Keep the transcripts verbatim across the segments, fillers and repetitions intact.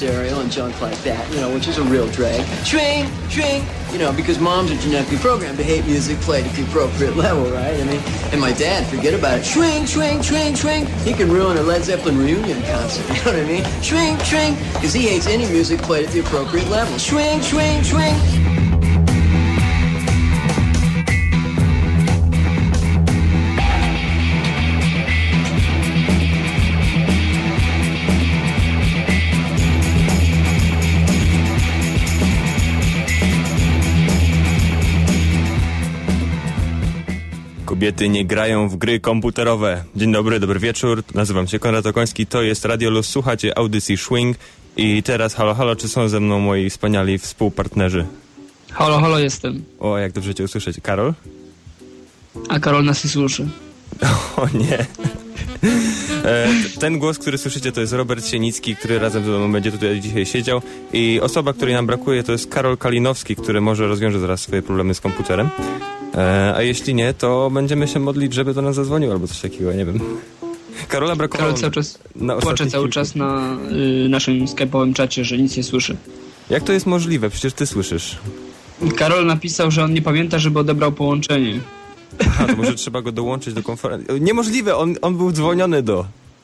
stereo and junk like that, you know, which is a real drag. Swing, swing, you know, because moms are genetically programmed to hate music played at the appropriate level, right? I mean, and my dad, forget about it. Swing, swing, swing, swing. He can ruin a Led Zeppelin reunion concert, you know what I mean? Swing, swing, because he hates any music played at the appropriate level. Swing, swing, swing. Kobiety nie grają w gry komputerowe. Dzień dobry, dobry wieczór. Nazywam się Konrad Okoński, to jest Radio Luz. Słuchacie audycji Swing i teraz halo, halo, czy są ze mną moi wspaniali współpartnerzy? Halo, halo, jestem. O, jak dobrze cię usłyszeć. Karol? A Karol nas nie słyszy. O nie. E, ten głos, który słyszycie, to jest Robert Sienicki, który razem ze mną będzie tutaj dzisiaj siedział, i osoba, której nam brakuje, to jest Karol Kalinowski, który może rozwiąże zaraz swoje problemy z komputerem. E, a jeśli nie, to będziemy się modlić, żeby do nas zadzwonił albo coś takiego, nie wiem. Karola brakowało... Karol cały czas płacze cały kilku. czas na y, naszym skype'owym czacie, że nic nie słyszy. Jak to jest możliwe? Przecież ty słyszysz. Karol napisał, że on nie pamięta, żeby odebrał połączenie. A, to może trzeba go dołączyć do konferencji. Niemożliwe, on, on był dzwoniony do...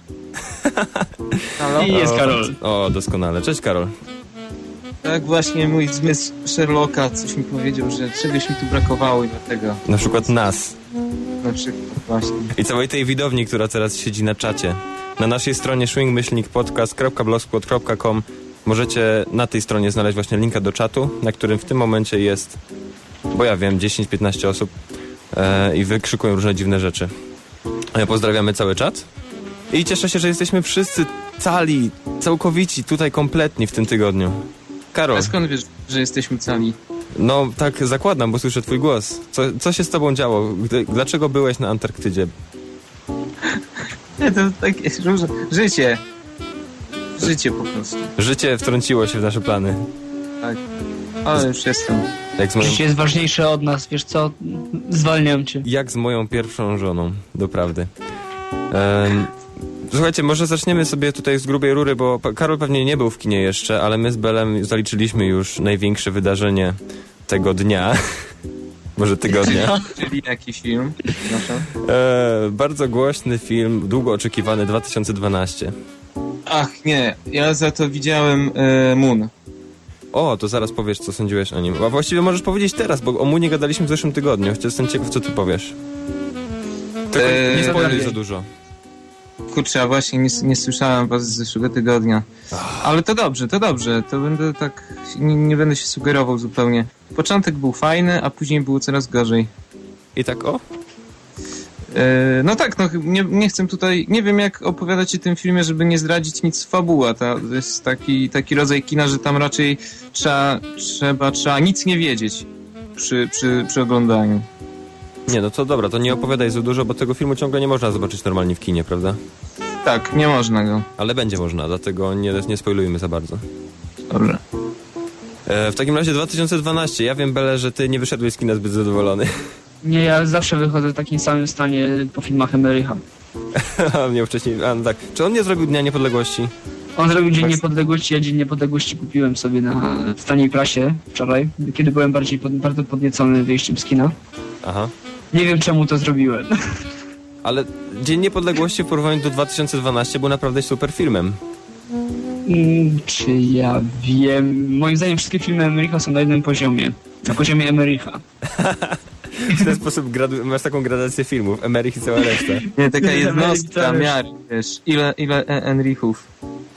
Halo? I jest Karol. O, doskonale. Cześć, Karol. Tak, właśnie mój zmysł Sherlocka coś mi powiedział, że czegoś mi tu brakowało i dlatego... Na przykład nas. Na przykład, właśnie. I całej tej widowni, która teraz siedzi na czacie. Na naszej stronie swing myślnik podcast kropka blogspot kropka com możecie na tej stronie znaleźć właśnie linka do czatu, na którym w tym momencie jest, bo ja wiem, dziesięć piętnaście osób e, i wykrzykują różne dziwne rzeczy. E, pozdrawiamy cały czat i cieszę się, że jesteśmy wszyscy cali, całkowici, tutaj kompletni w tym tygodniu. Karol. A skąd wiesz, że jesteśmy cali? No tak zakładam, bo słyszę twój głos. Co, co się z tobą działo? Dlaczego byłeś na Antarktydzie? Nie, to takie życie. Życie po prostu. Życie wtrąciło się w nasze plany. Tak, ale już jestem. Jak z moją... Życie jest ważniejsze od nas, wiesz co? Zwalniam cię. Jak z moją pierwszą żoną, doprawdy. Um, słuchajcie, może zaczniemy sobie tutaj z grubej rury, bo Karol pewnie nie był w kinie jeszcze, ale my z Belem zaliczyliśmy już największe wydarzenie tego dnia. Może tygodnia. Czyli jaki film? E, bardzo głośny film, długo oczekiwany, dwa tysiące dwunasty. Ach nie, ja za to widziałem e, Moon. O, to zaraz powiesz, co sądziłeś o nim. A właściwie możesz powiedzieć teraz, bo o Moonie gadaliśmy w zeszłym tygodniu. Chociaż jestem ciekaw, co ty powiesz. Tylko e, nie spoiluj za dużo. Kurczę, a właśnie nie, nie słyszałem was z zeszłego tygodnia. Ale to dobrze, to dobrze. To będę tak... Nie, nie będę się sugerował zupełnie. Początek był fajny, a później było coraz gorzej. I tak o? E, no tak, no nie, nie chcę tutaj... Nie wiem, jak opowiadać o tym filmie, żeby nie zdradzić nic z fabuła. To jest taki, taki rodzaj kina, że tam raczej trzeba, trzeba, trzeba nic nie wiedzieć przy, przy, przy oglądaniu. Nie, no to dobra, to nie opowiadaj za dużo, bo tego filmu ciągle nie można zobaczyć normalnie w kinie, prawda? Tak, nie można go. Ale będzie można, dlatego nie, nie spoilujmy za bardzo. Dobrze. E, w takim razie dwa tysiące dwunasty. Ja wiem, Bele, że ty nie wyszedłeś z kina zbyt zadowolony. Nie, ja zawsze wychodzę w takim samym stanie po filmach Emerycha. A mnie wcześniej... A, no tak. Czy on nie zrobił Dnia Niepodległości? On zrobił Dzień Niepodległości, ja Dzień Niepodległości kupiłem sobie na w taniej prasie wczoraj, kiedy byłem bardziej pod, bardzo podniecony wyjściem z kina. Aha. Nie wiem, czemu to zrobiłem. Ale Dzień Niepodległości w porównaniu do dwa tysiące dwunastego był naprawdę super filmem. Mm, czy ja wiem? Moim zdaniem wszystkie filmy Emerycha są na jednym poziomie. Na poziomie Emerycha. W ten sposób gradu- masz taką gradację filmów. Emerich i cała reszta. Nie, taka jednostka, miar, wiesz. Ile, ile Enrichów?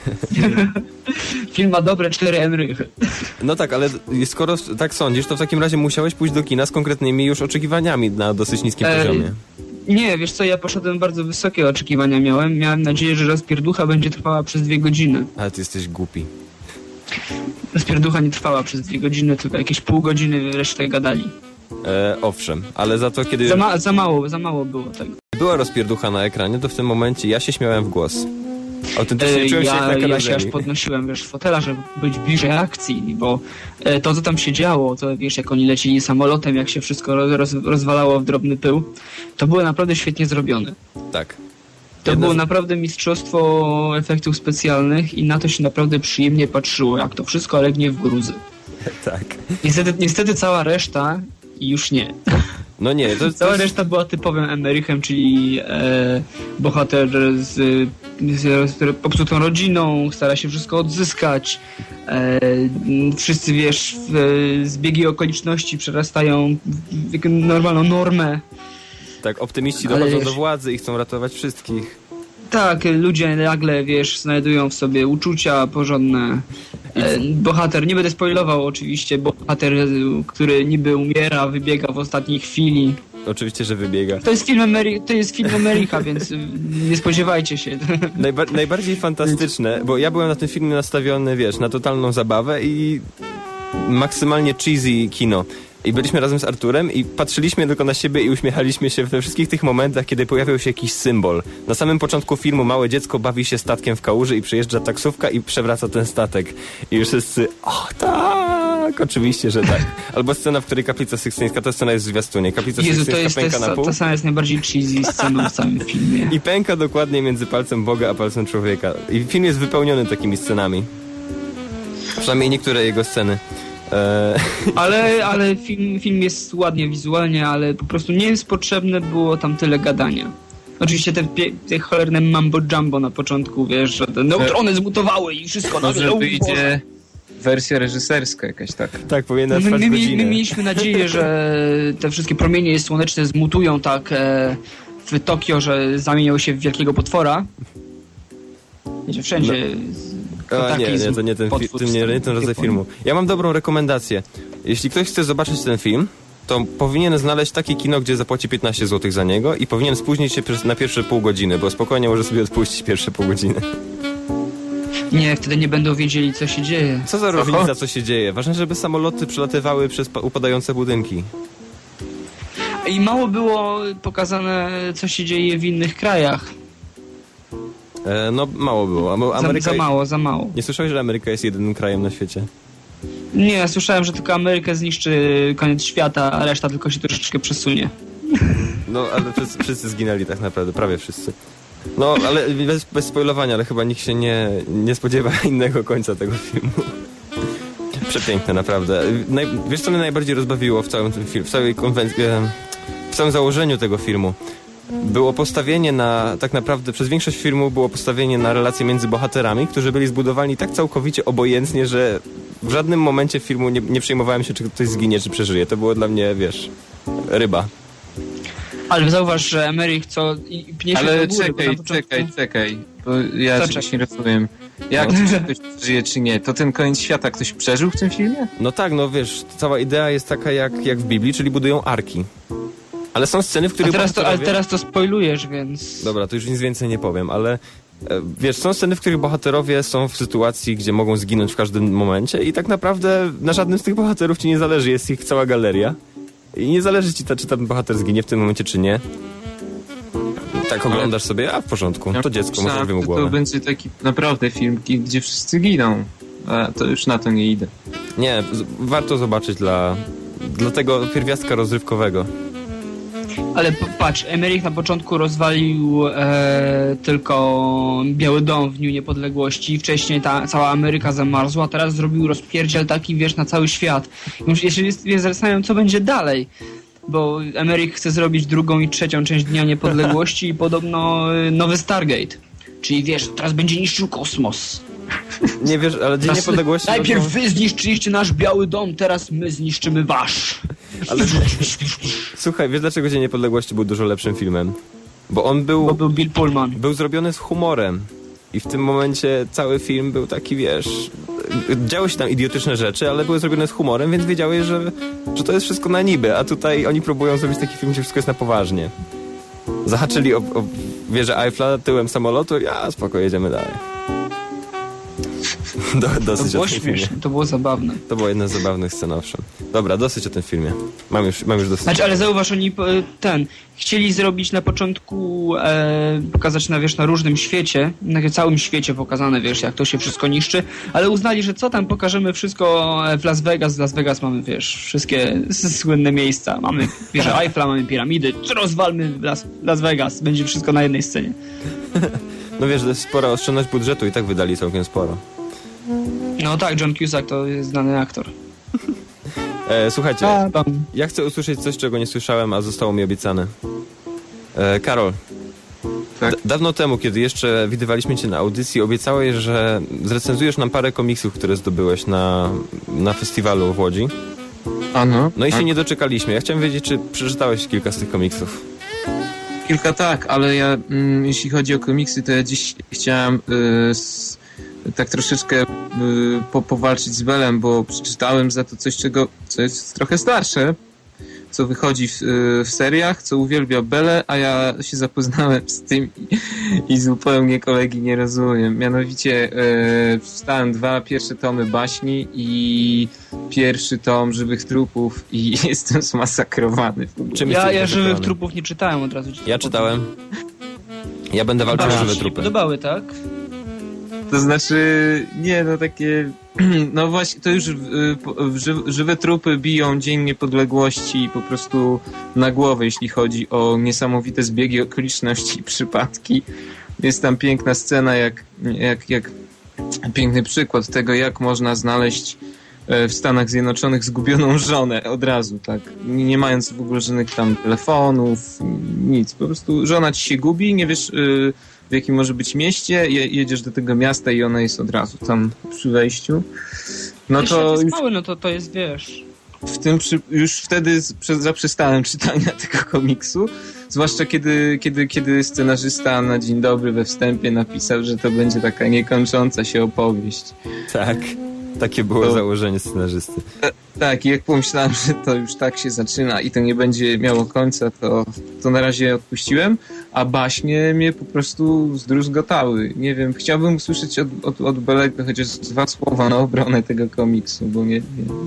Film ma dobre cztery Emerychy. No tak, ale skoro tak sądzisz, to w takim razie musiałeś pójść do kina z konkretnymi już oczekiwaniami na dosyć niskim e, poziomie. Nie, wiesz co, ja poszedłem bardzo wysokie oczekiwania miałem. Miałem nadzieję, że rozpierducha będzie trwała przez dwie godziny. Ale ty jesteś głupi. Rozpierducha nie trwała przez dwie godziny, tylko jakieś pół godziny resztę gadali. E, owszem, ale za to kiedy... Za, ma- za mało, za mało było tego. Była rozpierducha na ekranie, to w tym momencie ja się śmiałem w głos. Autentycznie czułem się ja, jak na ja się aż podnosiłem, wiesz, z fotela, żeby być bliżej akcji, bo e, to, co tam się działo, to wiesz, jak oni lecili samolotem, jak się wszystko roz, rozwalało w drobny pył, to było naprawdę świetnie zrobione. Tak. To Jedna było z- naprawdę mistrzostwo efektów specjalnych i na to się naprawdę przyjemnie patrzyło, jak to wszystko legnie w gruzy. Tak. Niestety, niestety cała reszta już nie. No nie, to, to Cała jest... reszta była typowym Emerychem, czyli e, bohater z, z, z popsutą rodziną, stara się wszystko odzyskać. E, wszyscy, wiesz, w, zbiegi okoliczności przerastają w, w normalną normę. Tak, optymiści Ale dochodzą wiesz- do władzy i chcą ratować wszystkich. Tak, ludzie nagle, wiesz, znajdują w sobie uczucia porządne. E, bohater, nie będę spoilował oczywiście, bohater, który niby umiera, wybiega w ostatniej chwili. Oczywiście, że wybiega. To jest film, Ameri- to jest film Ameryka, więc y, nie spodziewajcie się. Najba- najbardziej fantastyczne, bo ja byłem na tym filmie nastawiony, wiesz, na totalną zabawę i maksymalnie cheesy kino. I byliśmy razem z Arturem i patrzyliśmy tylko na siebie i uśmiechaliśmy się we wszystkich tych momentach, kiedy pojawiał się jakiś symbol. Na samym początku filmu małe dziecko bawi się statkiem w kałuży i przyjeżdża taksówka i przewraca ten statek. I już wszyscy, o tak, oczywiście, że tak. Albo scena, w której Kaplica Sykstyńska, ta scena jest w zwiastunie. Kaplica Jezu, to Sykstyńska jest, to pęka jest na pół. ta sama jest najbardziej cheesy sceną w całym filmie. I pęka dokładnie między palcem Boga a palcem człowieka. I film jest wypełniony takimi scenami. Przynajmniej niektóre jego sceny. Eee, Ale, ale film, film jest ładnie wizualnie, ale po prostu nie jest potrzebne było tam tyle gadania. Oczywiście te, pie- te cholerne mambo jumbo na początku, wiesz, że te neutrony zmutowały i wszystko Może nagle, o Boże. wyjdzie wersja reżyserska jakaś taka. tak, powinna No, my, trwać my, my, godzinę. my mieliśmy nadzieję, że te wszystkie promienie słoneczne zmutują tak e, w Tokio, że zamienią się w wielkiego potwora. Wiecie, wszędzie... A, nie, kataklizm, nie, to nie ten, fi- potwór to nie, nie ten rodzaj Japonii. filmu. Ja mam dobrą rekomendację. Jeśli ktoś chce zobaczyć ten film, to powinien znaleźć takie kino, gdzie zapłaci piętnaście złotych za niego i powinien spóźnić się przez- na pierwsze pół godziny, bo spokojnie może sobie odpuścić pierwsze pół godziny. Nie, wtedy nie będą wiedzieli, co się dzieje. Co za różnica, co się dzieje? Ważne, żeby samoloty przelatywały przez pa- upadające budynki. I mało było pokazane, co się dzieje w innych krajach. E, no, mało było. A- Za, Ameryka... za mało, za mało. Nie słyszałeś, że Ameryka jest jedynym krajem na świecie? Nie, ja słyszałem, że tylko Amerykę zniszczy koniec świata, a reszta tylko się troszeczkę przesunie. No, ale wszyscy, wszyscy zginęli tak naprawdę, prawie wszyscy. No, ale bez, bez spoilowania, ale chyba nikt się nie, nie spodziewa innego końca tego filmu. Przepiękne, naprawdę. Naj, wiesz, co mnie najbardziej rozbawiło w całym tym filmie, w całej konwencji, w całym założeniu tego filmu? Było postawienie na, tak naprawdę przez większość filmu było postawienie na relacje między bohaterami, którzy byli zbudowani tak całkowicie obojętnie, że w żadnym momencie filmu nie, nie przejmowałem się, czy ktoś zginie, czy przeżyje. To było dla mnie, wiesz, ryba. Ale zauważ, że Emeryk co i i pnie się Ale do góry, bo czekaj, na początku... czekaj, czekaj, bo ja Co czegoś nie rozumiem. Jak No. czy ktoś żyje, czy nie? To ten koniec świata ktoś przeżył w tym filmie? No tak, no wiesz, cała idea jest taka jak, jak w Biblii, czyli budują arki. Ale są sceny, w A których teraz to, ale bohaterowie- teraz to spoilujesz, więc... Dobra, to już nic więcej nie powiem, ale e, wiesz, są sceny, w których bohaterowie są w sytuacji, gdzie mogą zginąć w każdym momencie i tak naprawdę na żadnym z tych bohaterów ci nie zależy, jest ich cała galeria i nie zależy ci, ta, czy ten bohater zginie w tym momencie, czy nie. Tak oglądasz sobie, a w porządku, to dziecko, może Myślałem, rwie mu że to głowę. będzie taki naprawdę film, gdzie wszyscy giną. A to już na to nie idę. Nie, z- warto zobaczyć dla, dla tego pierwiastka rozrywkowego. Ale p- patrz, Emeryk na początku rozwalił e, tylko Biały Dom w Dniu Niepodległości. Wcześniej ta cała Ameryka zamarzła, a teraz zrobił rozpierdziel taki, wiesz, na cały świat. Już jeszcze jest, jest zastanawiam, co będzie dalej. Bo Emeryk chce zrobić drugą i trzecią część Dnia Niepodległości i podobno e, nowy Stargate. Czyli wiesz, teraz będzie niszczył kosmos. Nie wiesz, ale Dzień Nas- Niepodległości... Najpierw no to- wy zniszczyliście nasz Biały Dom, teraz my zniszczymy wasz. Ale słuchaj, wiesz dlaczego Dzień Niepodległości był dużo lepszym filmem? Bo on był, Bo był Bill Pullman. był zrobiony z humorem. I w tym momencie cały film był taki, wiesz... Działy się tam idiotyczne rzeczy, ale były zrobione z humorem, więc wiedziałeś, że, że to jest wszystko na niby. A tutaj oni próbują zrobić taki film, gdzie wszystko jest na poważnie. Zahaczyli o, o wieżę Eiffla tyłem samolotu, ja spoko, jedziemy dalej. Do, To dosyć o było tym filmie. śmieszne, to było zabawne. To była jedna z zabawnych scen, owszem. Dobra, dosyć o tym filmie. Mam już, mam już dosyć. Znaczy, ale zauważ, oni e, ten, chcieli zrobić na początku, e, pokazać na, wiesz, na różnym świecie, na całym świecie pokazane, wiesz, jak to się wszystko niszczy, ale uznali, że co tam, pokażemy wszystko w Las Vegas, w Las Vegas mamy, wiesz, wszystkie s- słynne miejsca, mamy wieżę Eiffla, mamy piramidy, rozwalmy Las, Las Vegas, będzie wszystko na jednej scenie. No wiesz, to jest spora oszczędność budżetu i tak wydali całkiem sporo. No tak, John Cusack to jest znany aktor. E, słuchajcie, A, tam. ja chcę usłyszeć coś, czego nie słyszałem, a zostało mi obiecane. E, Karol, Tak. d- dawno temu, kiedy jeszcze widywaliśmy cię na audycji, obiecałeś, że zrecenzujesz nam parę komiksów, które zdobyłeś na, na festiwalu w Łodzi. Ano. No i się A, nie doczekaliśmy. Ja chciałem wiedzieć, czy przeczytałeś kilka z tych komiksów. Kilka tak, ale ja, mm, jeśli chodzi o komiksy, to ja dziś chciałem y, s, tak troszeczkę y, po, powalczyć z Belem, bo przeczytałem za to coś, czego, co jest trochę starsze, co wychodzi w, y, w seriach, co uwielbia Belę, a ja się zapoznałem z tym i, i zupełnie kolegi nie rozumiem. Mianowicie y, wstałem dwa pierwsze tomy baśni i pierwszy tom Żywych Trupów i jestem zmasakrowany. W ogóle. Czym Ja, jesteś ja zaskoczony? Żywych Trupów nie czytałem od razu. ci to Ja powiem. czytałem. Ja będę walczył o A, żywe ci się trupy. podobały, tak? To znaczy, nie, no takie, no właśnie, to już w, w, ży- żywe trupy biją Dzień Niepodległości i po prostu na głowę, jeśli chodzi o niesamowite zbiegi okoliczności i przypadki. Jest tam piękna scena, jak, jak, jak piękny przykład tego, jak można znaleźć w Stanach Zjednoczonych zgubioną żonę od razu, tak, nie, nie mając w ogóle żadnych tam telefonów, nic, po prostu żona ci się gubi, nie wiesz y, w jakim może być mieście, je, jedziesz do tego miasta i ona jest od razu tam przy wejściu. No Jeszcze to jest już mały, no to, to jest, wiesz... w tym przy, już wtedy z- prze- zaprzestałem czytania tego komiksu, zwłaszcza kiedy, kiedy, kiedy scenarzysta na dzień dobry we wstępie napisał, że to będzie taka niekończąca się opowieść. Tak, takie było To- założenie scenarzysty. Tak, i jak pomyślałem, że to już tak się zaczyna i to nie będzie miało końca, to, to na razie odpuściłem, a baśnie mnie po prostu zdruzgotały. Nie wiem, chciałbym usłyszeć od, od, od Belego chociaż dwa słowa na obronę tego komiksu, bo nie, nie,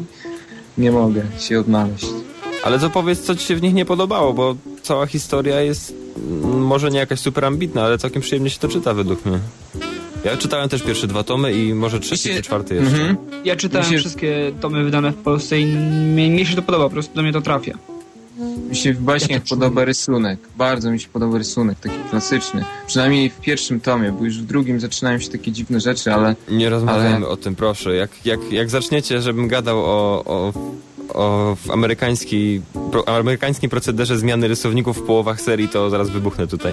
nie mogę się odnaleźć. Ale to powiedz, co ci się w nich nie podobało, bo cała historia jest mm, może nie jakaś super ambitna, ale całkiem przyjemnie się to czyta według mnie. Ja czytałem też pierwsze dwa tomy i może trzeci Mi się- czy czwarty jeszcze. Mhm. Ja czytałem Mi się- wszystkie tomy wydane w Polsce i mnie, mnie się to podoba, po prostu do mnie to trafia. Mi się w baśniach Ja to czuję. podoba rysunek. Bardzo mi się podoba rysunek, taki klasyczny. Przynajmniej w pierwszym tomie, bo już w drugim zaczynają się takie dziwne rzeczy, ale Nie rozmawiajmy Ale- o tym, proszę. Jak, jak, jak zaczniecie, żebym gadał o, o, o w amerykańskiej, pro, amerykańskim procederze zmiany rysowników w połowach serii, to zaraz wybuchnę tutaj.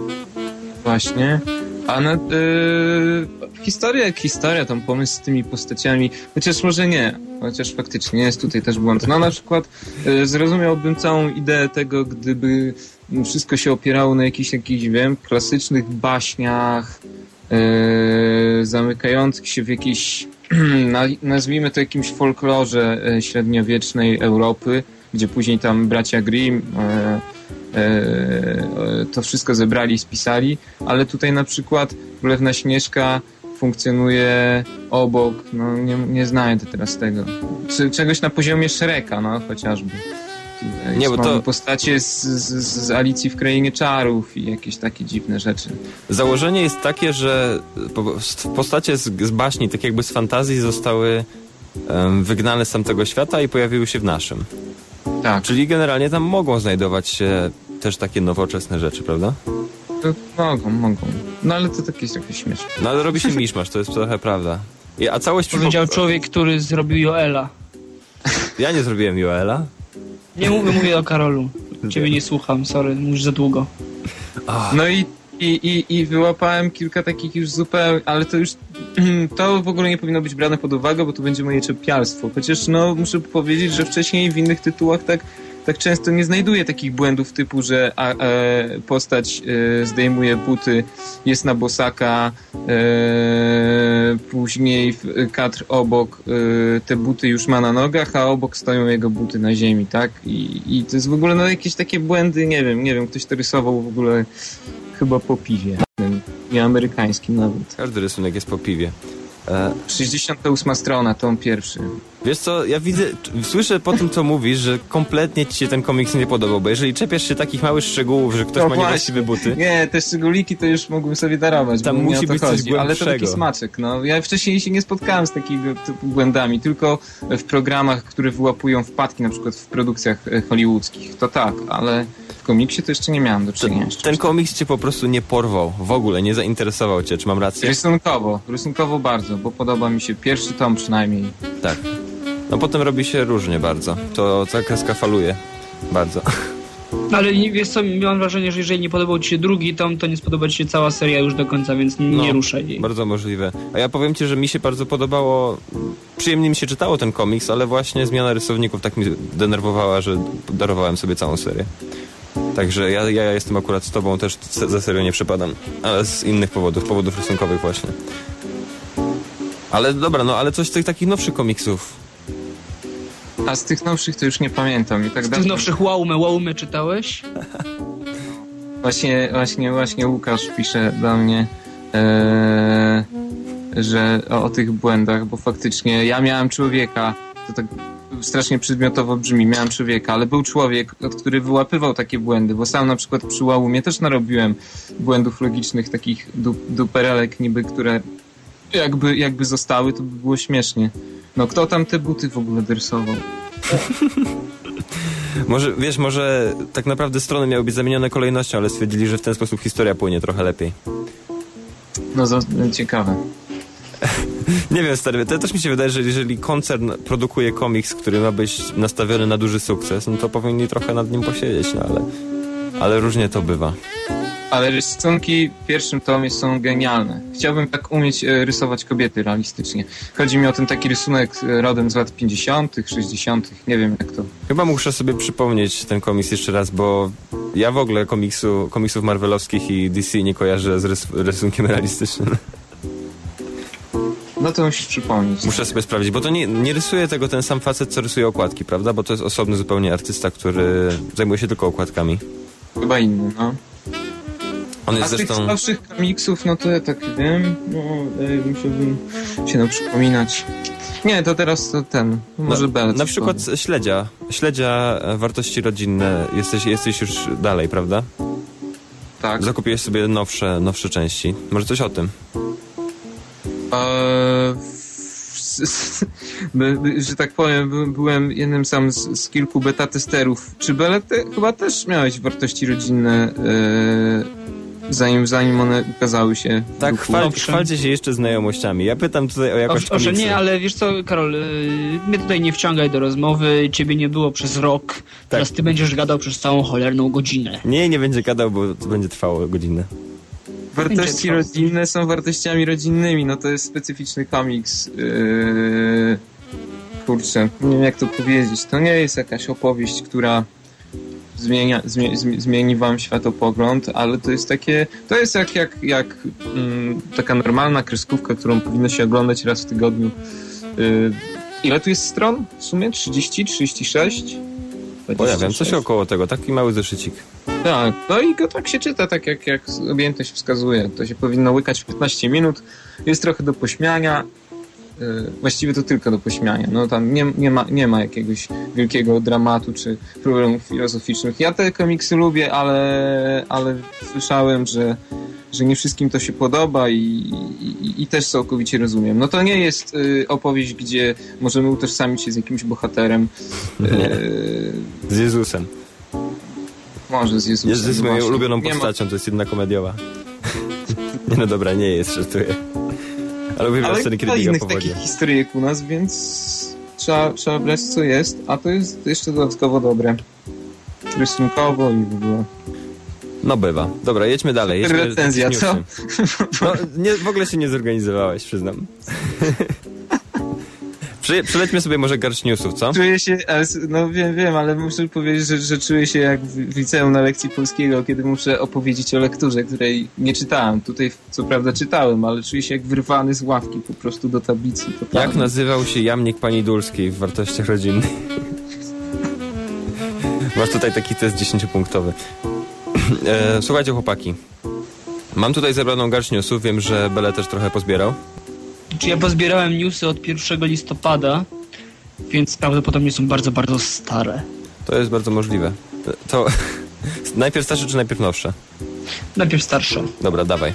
właśnie. A na, yy, historia jak historia, tam pomysł z tymi postaciami, chociaż może nie, chociaż faktycznie jest tutaj też błąd. No na przykład yy, zrozumiałbym całą ideę tego, gdyby wszystko się opierało na jakichś, jakichś wiem, klasycznych baśniach, yy, zamykających się w jakiejś, na, nazwijmy to jakimś folklorze yy, średniowiecznej Europy, gdzie później tam bracia Grimm yy, yy, to wszystko zebrali i spisali, ale tutaj na przykład Królewna Śnieżka funkcjonuje obok, no nie, nie znaję to teraz tego, Czy, czegoś na poziomie Shreka, no chociażby. Tutaj Nie, bo mamy to- postacie z, z, z Alicji w Krainie Czarów i jakieś takie dziwne rzeczy. Założenie jest takie, że po- postacie z, z baśni, tak jakby z fantazji, zostały em, wygnane z tamtego świata i pojawiły się w naszym. Tak, Czyli generalnie tam mogą znajdować się też takie nowoczesne rzeczy, prawda? to mogą, mogą. No ale to takie jest trochę śmieszne. No ale robi się miszmasz, to jest trochę prawda. I, a całość... Powiedział przypo- człowiek, który zrobił Joela. Ja nie zrobiłem Joela. Nie mówię, mówię o Karolu. Ciebie nie słucham, sorry, mówisz za długo. No i, i, i, i wyłapałem kilka takich już zupełnie, ale to już to w ogóle nie powinno być brane pod uwagę, bo to będzie moje czepialstwo. Chociaż no muszę powiedzieć, że wcześniej w innych tytułach tak, tak często nie znajduję takich błędów typu, że a, e, postać e, zdejmuje buty, jest na bosaka, e, później w, kadr obok e, te buty już ma na nogach, a obok stoją jego buty na ziemi, tak? I, i to jest w ogóle no jakieś takie błędy, nie wiem, nie wiem, ktoś to rysował w ogóle chyba po piwie. Nie amerykańskim nawet. Każdy rysunek jest po piwie. E, sześćdziesiąta ósma strona, tom pierwszy. Wiesz co, ja widzę, słyszę po tym, co mówisz, że kompletnie ci się ten komiks nie podobał, bo jeżeli czepiasz się takich małych szczegółów, że ktoś No ma niewłaściwe buty... Nie, te szczególiki to już mógłbym sobie darować, Tam bo musi nie o to być coś chodzi, ale to głębszego. taki smaczek, no. Ja wcześniej się nie spotkałem z takimi typu błędami, tylko w programach, które wyłapują wpadki, na przykład w produkcjach e, hollywoodzkich, to tak, ale w komiksie to jeszcze nie miałem do czynienia. Ten, ten komiks cię po prostu nie porwał, w ogóle nie zainteresował cię, czy mam rację? Rysunkowo, rysunkowo bardzo, bo podoba mi się pierwszy tom przynajmniej. Tak. No potem robi się różnie bardzo. To ta kreska faluje bardzo. Ale nie- wiesz co, mam wrażenie, że jeżeli nie podobał ci się drugi tom, to nie spodoba ci się cała seria już do końca, więc nie No, ruszaj jej. Bardzo możliwe. A ja powiem ci, że mi się bardzo podobało, przyjemnie mi się czytało ten komiks, ale właśnie zmiana rysowników tak mi denerwowała, że darowałem sobie całą serię. Także ja, ja jestem akurat z tobą, też za serię nie przepadam. Ale z innych powodów, powodów rysunkowych właśnie. Ale dobra, no ale coś z tych takich nowszych komiksów. A z tych nowszych to już nie pamiętam. I tak Z tych dawno- nowszych Łaumy, Łaumy czytałeś? Właśnie, właśnie, właśnie Łukasz pisze do mnie, e, że o, o tych błędach, bo faktycznie ja miałem człowieka, to tak strasznie przedmiotowo brzmi, miałem człowieka, ale był człowiek, od który wyłapywał takie błędy, bo sam na przykład przy Łałumie też narobiłem błędów logicznych, takich du, duperelek niby, które jakby, jakby zostały, to by było śmiesznie. No kto tam te buty w ogóle rysował? Może, wiesz, może tak naprawdę strony miały być zamienione kolejnością, ale stwierdzili, że w ten sposób historia płynie trochę lepiej. No za- ciekawe. Nie wiem, stary, to też mi się wydaje, że jeżeli koncern produkuje komiks, który ma być nastawiony na duży sukces, no to powinni trochę nad nim posiedzieć, no ale, ale różnie to bywa. Ale rysunki w pierwszym tomie są genialne. Chciałbym tak umieć e, rysować kobiety realistycznie. Chodzi mi o ten taki rysunek e, rodem z lat pięćdziesiątych, sześćdziesiątych. Nie wiem jak to. Chyba muszę sobie przypomnieć ten komiks jeszcze raz, bo ja w ogóle komiksu, komiksów marvelowskich i D C nie kojarzę z rys rysunkiem realistycznym. No to musisz przypomnieć. Muszę sobie sprawdzić, bo to nie, nie rysuje tego ten sam facet, co rysuje okładki, prawda? Bo to jest osobny zupełnie artysta, który zajmuje się tylko okładkami. Chyba inny, no. On A jest z tych zresztą... nowszych komiksów, no to ja tak wiem, no e, musiałbym się no przypominać. Nie, to teraz to ten, może No, Belet. na przykład śledzia. Śledzia, e, wartości rodzinne. Jesteś, jesteś już dalej, prawda? Tak. Zakupiłeś sobie nowsze, nowsze części. Może coś o tym? Eee, by- by- że tak powiem, by- byłem jednym sam z, z kilku beta testerów. Czy Belet, ty chyba też miałeś wartości rodzinne, eee, zanim, zanim one ukazały się? w Tak, druku? chwal, Owszem. chwalcie się jeszcze znajomościami. Ja pytam tutaj o jakość Owszem, komiksu. nie, ale wiesz co, Karol, yy, mnie tutaj nie wciągaj do rozmowy, ciebie nie było przez rok, teraz ty będziesz gadał przez całą cholerną godzinę. Nie, nie będzie gadał, bo to będzie trwało godzinę. Wartości Będzie to- rodzinne są wartościami rodzinnymi, no to jest specyficzny komiks. Yy... Kurczę, nie wiem jak to powiedzieć. To nie jest jakaś opowieść, która zmienia, zmie, zmi- zmieni wam światopogląd, ale to jest takie, to jest jak, jak, jak mm, taka normalna kreskówka, którą powinno się oglądać raz w tygodniu. Yy... Ile tu jest stron? W sumie trzydzieści, trzydzieści sześć? Pojawiam, coś około tego, taki mały zeszycik. Tak, no i go tak się czyta, tak jak, jak objętość wskazuje. To się powinno łykać w piętnaście minut. Jest trochę do pośmiania. Yy, właściwie to tylko do pośmiania. No tam nie, nie, ma, nie ma jakiegoś wielkiego dramatu czy problemów filozoficznych. Ja te komiksy lubię, ale, ale słyszałem, że, że nie wszystkim to się podoba i, i, i też całkowicie rozumiem. No to nie jest yy, opowieść, gdzie możemy utożsamić się z jakimś bohaterem. Yy, Z Jezusem. może z Jezusem. Jezus jest no moją właśnie. ulubioną Nie ma- postacią, to jest jedna komediowa. Nie no dobra, nie jest, żartuję. Ale uwielbiam Ale sceny, nie kiedy ma biega innych po wodzie. takich historyjek u nas, więc trzeba, trzeba brać co jest, a to jest jeszcze dodatkowo dobre. Rysunkowo i w ogóle. No bywa. Dobra, jedźmy dalej. Jedźmy Recenzja, z co? newsem. No, nie, w ogóle się nie zorganizowałeś, przyznam. Prze, przelećmy sobie może garść newsów, co? Czuję się, ale s- no wiem, wiem, ale muszę powiedzieć, że, że czuję się jak w, w liceum na lekcji polskiego, kiedy muszę opowiedzieć o lekturze, której nie czytałem. Tutaj co prawda czytałem, ale czuję się jak wyrwany z ławki po prostu do tablicy. Jak Totalnie. nazywał się jamnik pani Dulskiej w wartościach rodzinnych? Masz tutaj taki test dziesięciopunktowy. E, słuchajcie, chłopaki. Mam tutaj zebraną garść newsów. Wiem, że Bele też trochę pozbierał. Czy ja pozbierałem newsy od pierwszego listopada Więc prawdopodobnie są bardzo, bardzo stare. To jest bardzo możliwe. To najpierw starsze czy najpierw nowsze? Najpierw starsze. Dobra, dawaj.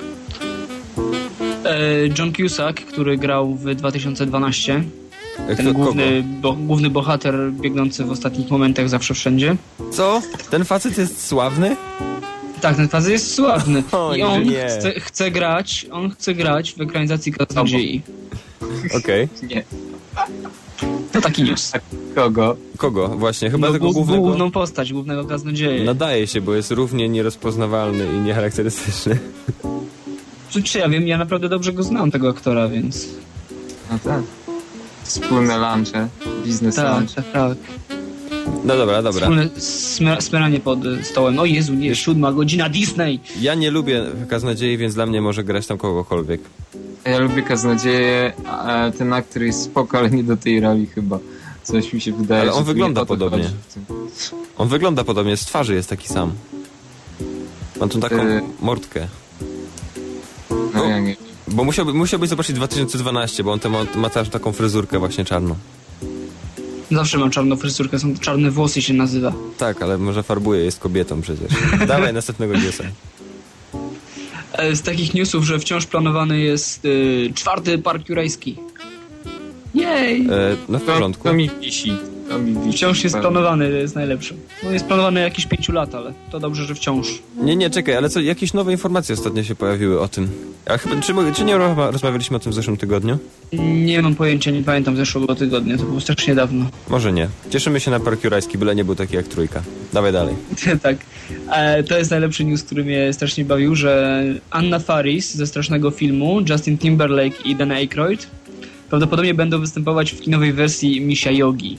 John Cusack, który grał w dwa tysiące dwunastym. Kto, Ten główny, bo, główny bohater biegnący w ostatnich momentach zawsze wszędzie. Co? Ten facet jest sławny? Tak, ten facet jest sławny. O, I on nie. chce, chce grać, on chce grać w ekranizacji Kaznodziei. Okej. Okay. Nie. To taki news. Kogo? Kogo? Właśnie, chyba No, tego głó- głównego... Główną postać, głównego Kaznodzieja. Nadaje się, bo jest równie nierozpoznawalny i niecharakterystyczny. Czy ja wiem, ja naprawdę dobrze go znam, tego aktora, więc... No tak. Wspólne lunche, biznes Tak, lunch. tak, tak. No dobra, dobra. Wspólne smer- smeranie pod y, stołem. O Jezu, nie, siódma godzina, Disney! Ja nie lubię Kaznodziei, więc dla mnie może grać tam kogokolwiek. Ja lubię Kaznodzieję, a ten aktor jest spoko, ale nie do tej roli chyba. Coś mi się wydaje, Ale on że tu wygląda nie o to podobnie. chodzi w tym. On wygląda podobnie, z twarzy jest taki sam. Ma tą taką Yy. mordkę. No ja nie. Bo musiałby, musiałbyś zobaczyć dwa tysiące dwunasty, bo on te ma, ma też taką fryzurkę właśnie czarną. Zawsze mam czarną fryzurkę, są to czarne włosy się nazywa. Tak, ale może farbuje, jest kobietą przecież. Dawaj następnego newsa. E, Z takich newsów, że wciąż planowany jest y, czwarty Park Jurajski. Jej! E, no w To, porządku. to mi wisi. To mi wisi. Wciąż jest Pewnie. planowany, jest najlepszy. No jest planowany jakieś pięciu lat, ale to dobrze, że wciąż. Nie, nie, czekaj, ale co, jakieś nowe informacje ostatnio się pojawiły o tym. A chyba, czy, czy nie rozma- rozmawialiśmy o tym w zeszłym tygodniu? Nie mam pojęcia, nie pamiętam zeszłego tygodnia, to było strasznie dawno. Może nie. Cieszymy się na Park Jurajski, byle nie był taki jak trójka. Dawaj dalej. Tak. E, to jest najlepszy news, który mnie strasznie bawił, że Anna Faris ze strasznego filmu, Justin Timberlake i Dan Aykroyd prawdopodobnie będą występować w kinowej wersji Misia Yogi.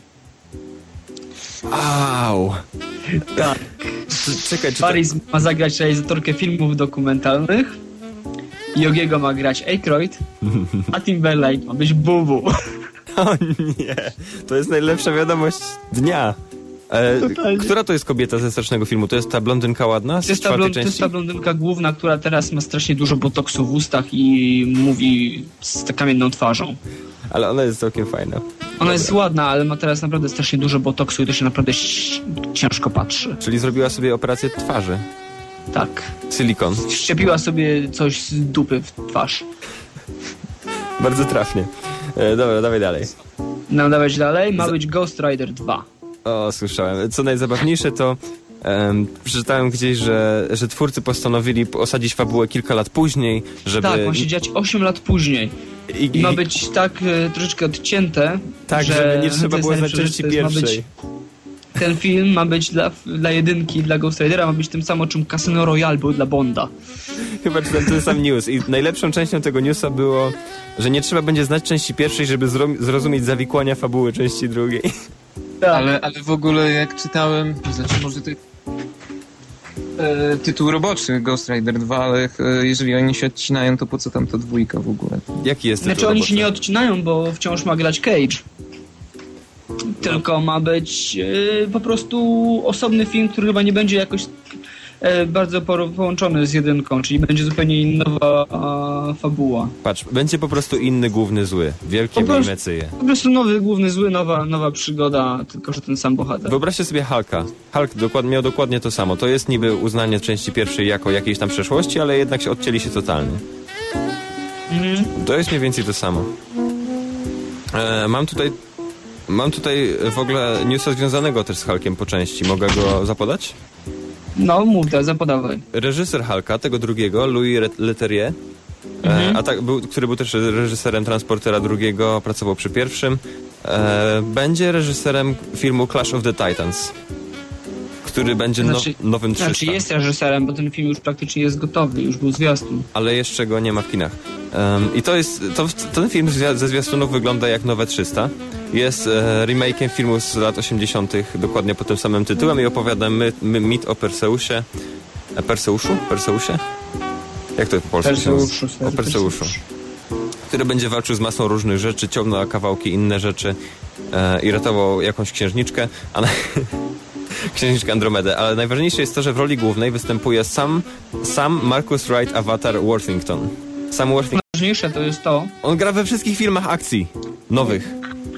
Au! Tak. Czekaj, czy to... Faris ma zagrać realizatorkę filmów dokumentalnych, Yogiego ma grać Aykroyd, a Timberlake ma być Bubu. O nie! To jest najlepsza wiadomość dnia. E, Totalnie. która to jest kobieta ze strasznego filmu? To jest ta blondynka ładna z To jest, ta czwartej blond, to części? jest ta blondynka główna, która teraz ma strasznie dużo botoksu w ustach i mówi z kamienną twarzą. Ale ona jest całkiem fajna. Ona jest ładna, ale ma teraz naprawdę strasznie dużo botoksu i to się naprawdę ś- ciężko patrzy. Czyli zrobiła sobie operację twarzy. Tak. Silikon. Szczepiła sobie coś z dupy w twarz. Bardzo trafnie. E, dobra, dawaj dalej. Nam dawać dalej, ma być Ghost Rider dwa. O, słyszałem. Co najzabawniejsze to em, przeczytałem gdzieś, że, że twórcy postanowili osadzić fabułę kilka lat później, żeby... Tak, ma się dziać osiem lat później. I, I ma być tak e, troszeczkę odcięte, tak, że żeby nie trzeba to jest było znać najlepsze, części że to jest- ma być- pierwszej. Ten film ma być dla, dla jedynki, dla Ghost Ridera, ma być tym samym, czym Casino Royale był dla Bonda. Chyba czytałem ten sam news. I najlepszą częścią tego newsa było, że nie trzeba będzie znać części pierwszej, żeby zro- zrozumieć zawikłania fabuły części drugiej. Tak. Ale, ale w ogóle jak czytałem, znaczy może ty, e, tytuł roboczy Ghost Rider dwa, ale e, jeżeli oni się odcinają, to po co tam to dwójka w ogóle? Jaki jest tytuł Znaczy oni się roboczy? nie odcinają, bo wciąż ma grać Cage. Tylko ma być e, po prostu osobny film, który chyba nie będzie jakoś e, bardzo por- połączony z jedynką, czyli będzie zupełnie inna a, fabuła. Patrz, będzie po prostu inny główny zły. Wielkie Po prostu- mecyje. Po prostu nowy główny zły, nowa, nowa przygoda, tylko że ten sam bohater. Wyobraźcie sobie Hulka. Hulk dokład, miał dokładnie to samo. To jest niby uznanie części pierwszej jako jakiejś tam przeszłości, ale jednak się odcięli się totalnie. Mhm. To jest mniej więcej to samo. E, mam tutaj mam tutaj w ogóle newsa związanego też z Hulkiem po części. Mogę go zapodać? No, mów, da, zapodawaj. Reżyser Hulka, tego drugiego, Louis Leterrier, Mhm. e, a tak, był, który był też reżyserem Transportera drugiego, pracował przy pierwszym, e, będzie reżyserem filmu Clash of the Titans, który będzie no, Znaczy- nowym trzysta. Znaczy jest reżyserem, bo ten film już praktycznie jest gotowy, już był zwiastun. Ale jeszcze go nie ma w kinach. Um, I to jest, to, ten film zwi- ze zwiastunów wygląda jak nowe trzysta. Jest e, remake'iem filmu z lat osiemdziesiątych, dokładnie pod tym samym tytułem i opowiada my, my, mit o Perseusie. E, Perseuszu? Perseusie? Jak to po polsku się nazywa? Perseuszu, O Perseuszu. Który będzie walczył z masą różnych rzeczy, ciągnął na kawałki inne rzeczy e, i ratował jakąś księżniczkę, a na... księżniczkę Andromedę, ale najważniejsze jest to, że w roli głównej występuje sam, sam Marcus Wright Avatar Worthington. Sam Worthington. Najważniejsze to jest to, On gra we wszystkich filmach akcji nowych. To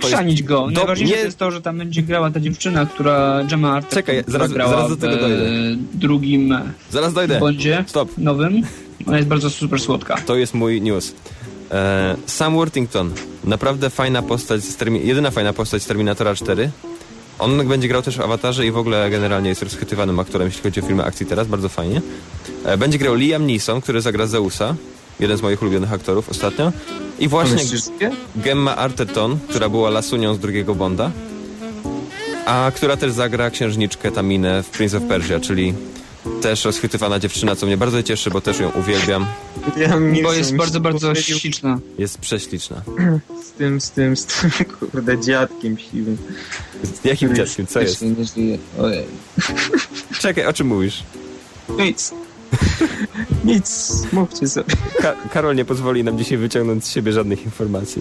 chrzanić go. Do... Najważniejsze nie... to jest to, że tam będzie grała ta dziewczyna, która Gemma Arterton, Czekaj, zaraz, grała zaraz do tego w dojdę. drugim Zaraz dojdę. Bondzie Stop. nowym. Ona jest bardzo super słodka. To jest mój news. E, Sam Worthington. Naprawdę fajna postać, z termi- jedyna fajna postać z Terminatora cztery. On będzie grał też w Awatarze i w ogóle generalnie jest rozchwytywanym aktorem, jeśli chodzi o filmy akcji teraz, bardzo fajnie. E, będzie grał Liam Neeson, który zagra Zeusa. Jeden z moich ulubionych aktorów ostatnio. I właśnie Gemma Arterton, która była lasunią z drugiego Bonda, a która też zagra księżniczkę Taminę w Prince of Persia, czyli też rozchwytywana dziewczyna, co mnie bardzo cieszy, bo też ją uwielbiam. Ja bo jest bardzo, bardzo śliczna. Jest prześliczna. Z tym, z tym, z tym, kurde, dziadkiem siwym. Z jakim dziadkiem? Co jest? Nie żyje. Ojej. Czekaj, o czym mówisz? Nic. Nic, mówcie sobie. Ka- Karol nie pozwoli nam dzisiaj wyciągnąć z siebie żadnych informacji.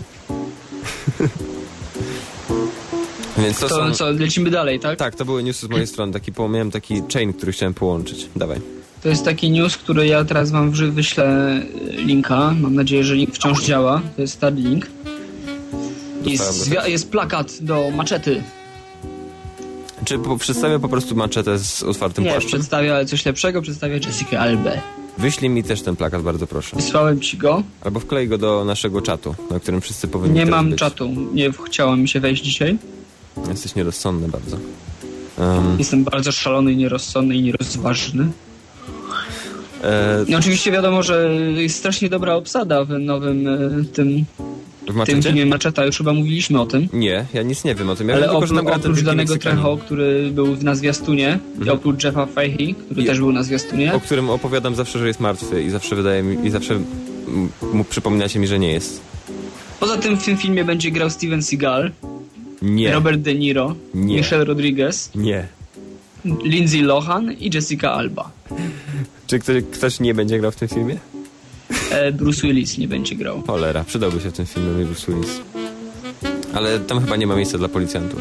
Więc to, to są... co, lecimy dalej, tak? Tak, to były newsy z mojej strony. Taki, miałem taki chain, który chciałem połączyć. Dawaj. To jest taki news, który ja teraz wam wyślę linka. Mam nadzieję, że link wciąż działa. To jest Starlink. Jest, zwia- jest plakat do Maczety. Czy po, przedstawię po prostu maczetę z otwartym Nie, płaszczem? przedstawia coś lepszego, przedstawia Jessica Albę. Wyślij mi też ten plakat, bardzo proszę. Wysłałem ci go. Albo wklej go do naszego czatu, na którym wszyscy powinni Nie mam być. czatu. Nie chciało mi się wejść dzisiaj. Jesteś nierozsądny bardzo. Um, Jestem bardzo szalony i nierozsądny i nierozważny. e, No oczywiście wiadomo, że jest strasznie dobra obsada w nowym e, tym, w tym maczecie? filmie Macheta. Już chyba mówiliśmy o tym. Nie, ja nic nie wiem o tym. Ja Ale wiem tylko, że opr- tam gra ten oprócz wielki danego Meksykanin, Trejo, który był na zwiastunie, Mhm. i oprócz Jeffa Fahey, który I- też był na zwiastunie. o którym opowiadam zawsze, że jest martwy i zawsze wydaje mi, i zawsze m- mu przypominacie mi, że nie jest. Poza tym w tym filmie będzie grał Steven Seagal, Nie. Robert De Niro, Nie. Michelle Rodriguez, Nie. Lindsay Lohan i Jessica Alba. Czy ktoś, ktoś nie będzie grał w tym filmie? E, Bruce Willis nie będzie grał. Cholera, przydałby się w tym filmie Bruce Willis. Ale tam chyba nie ma miejsca dla policjantów.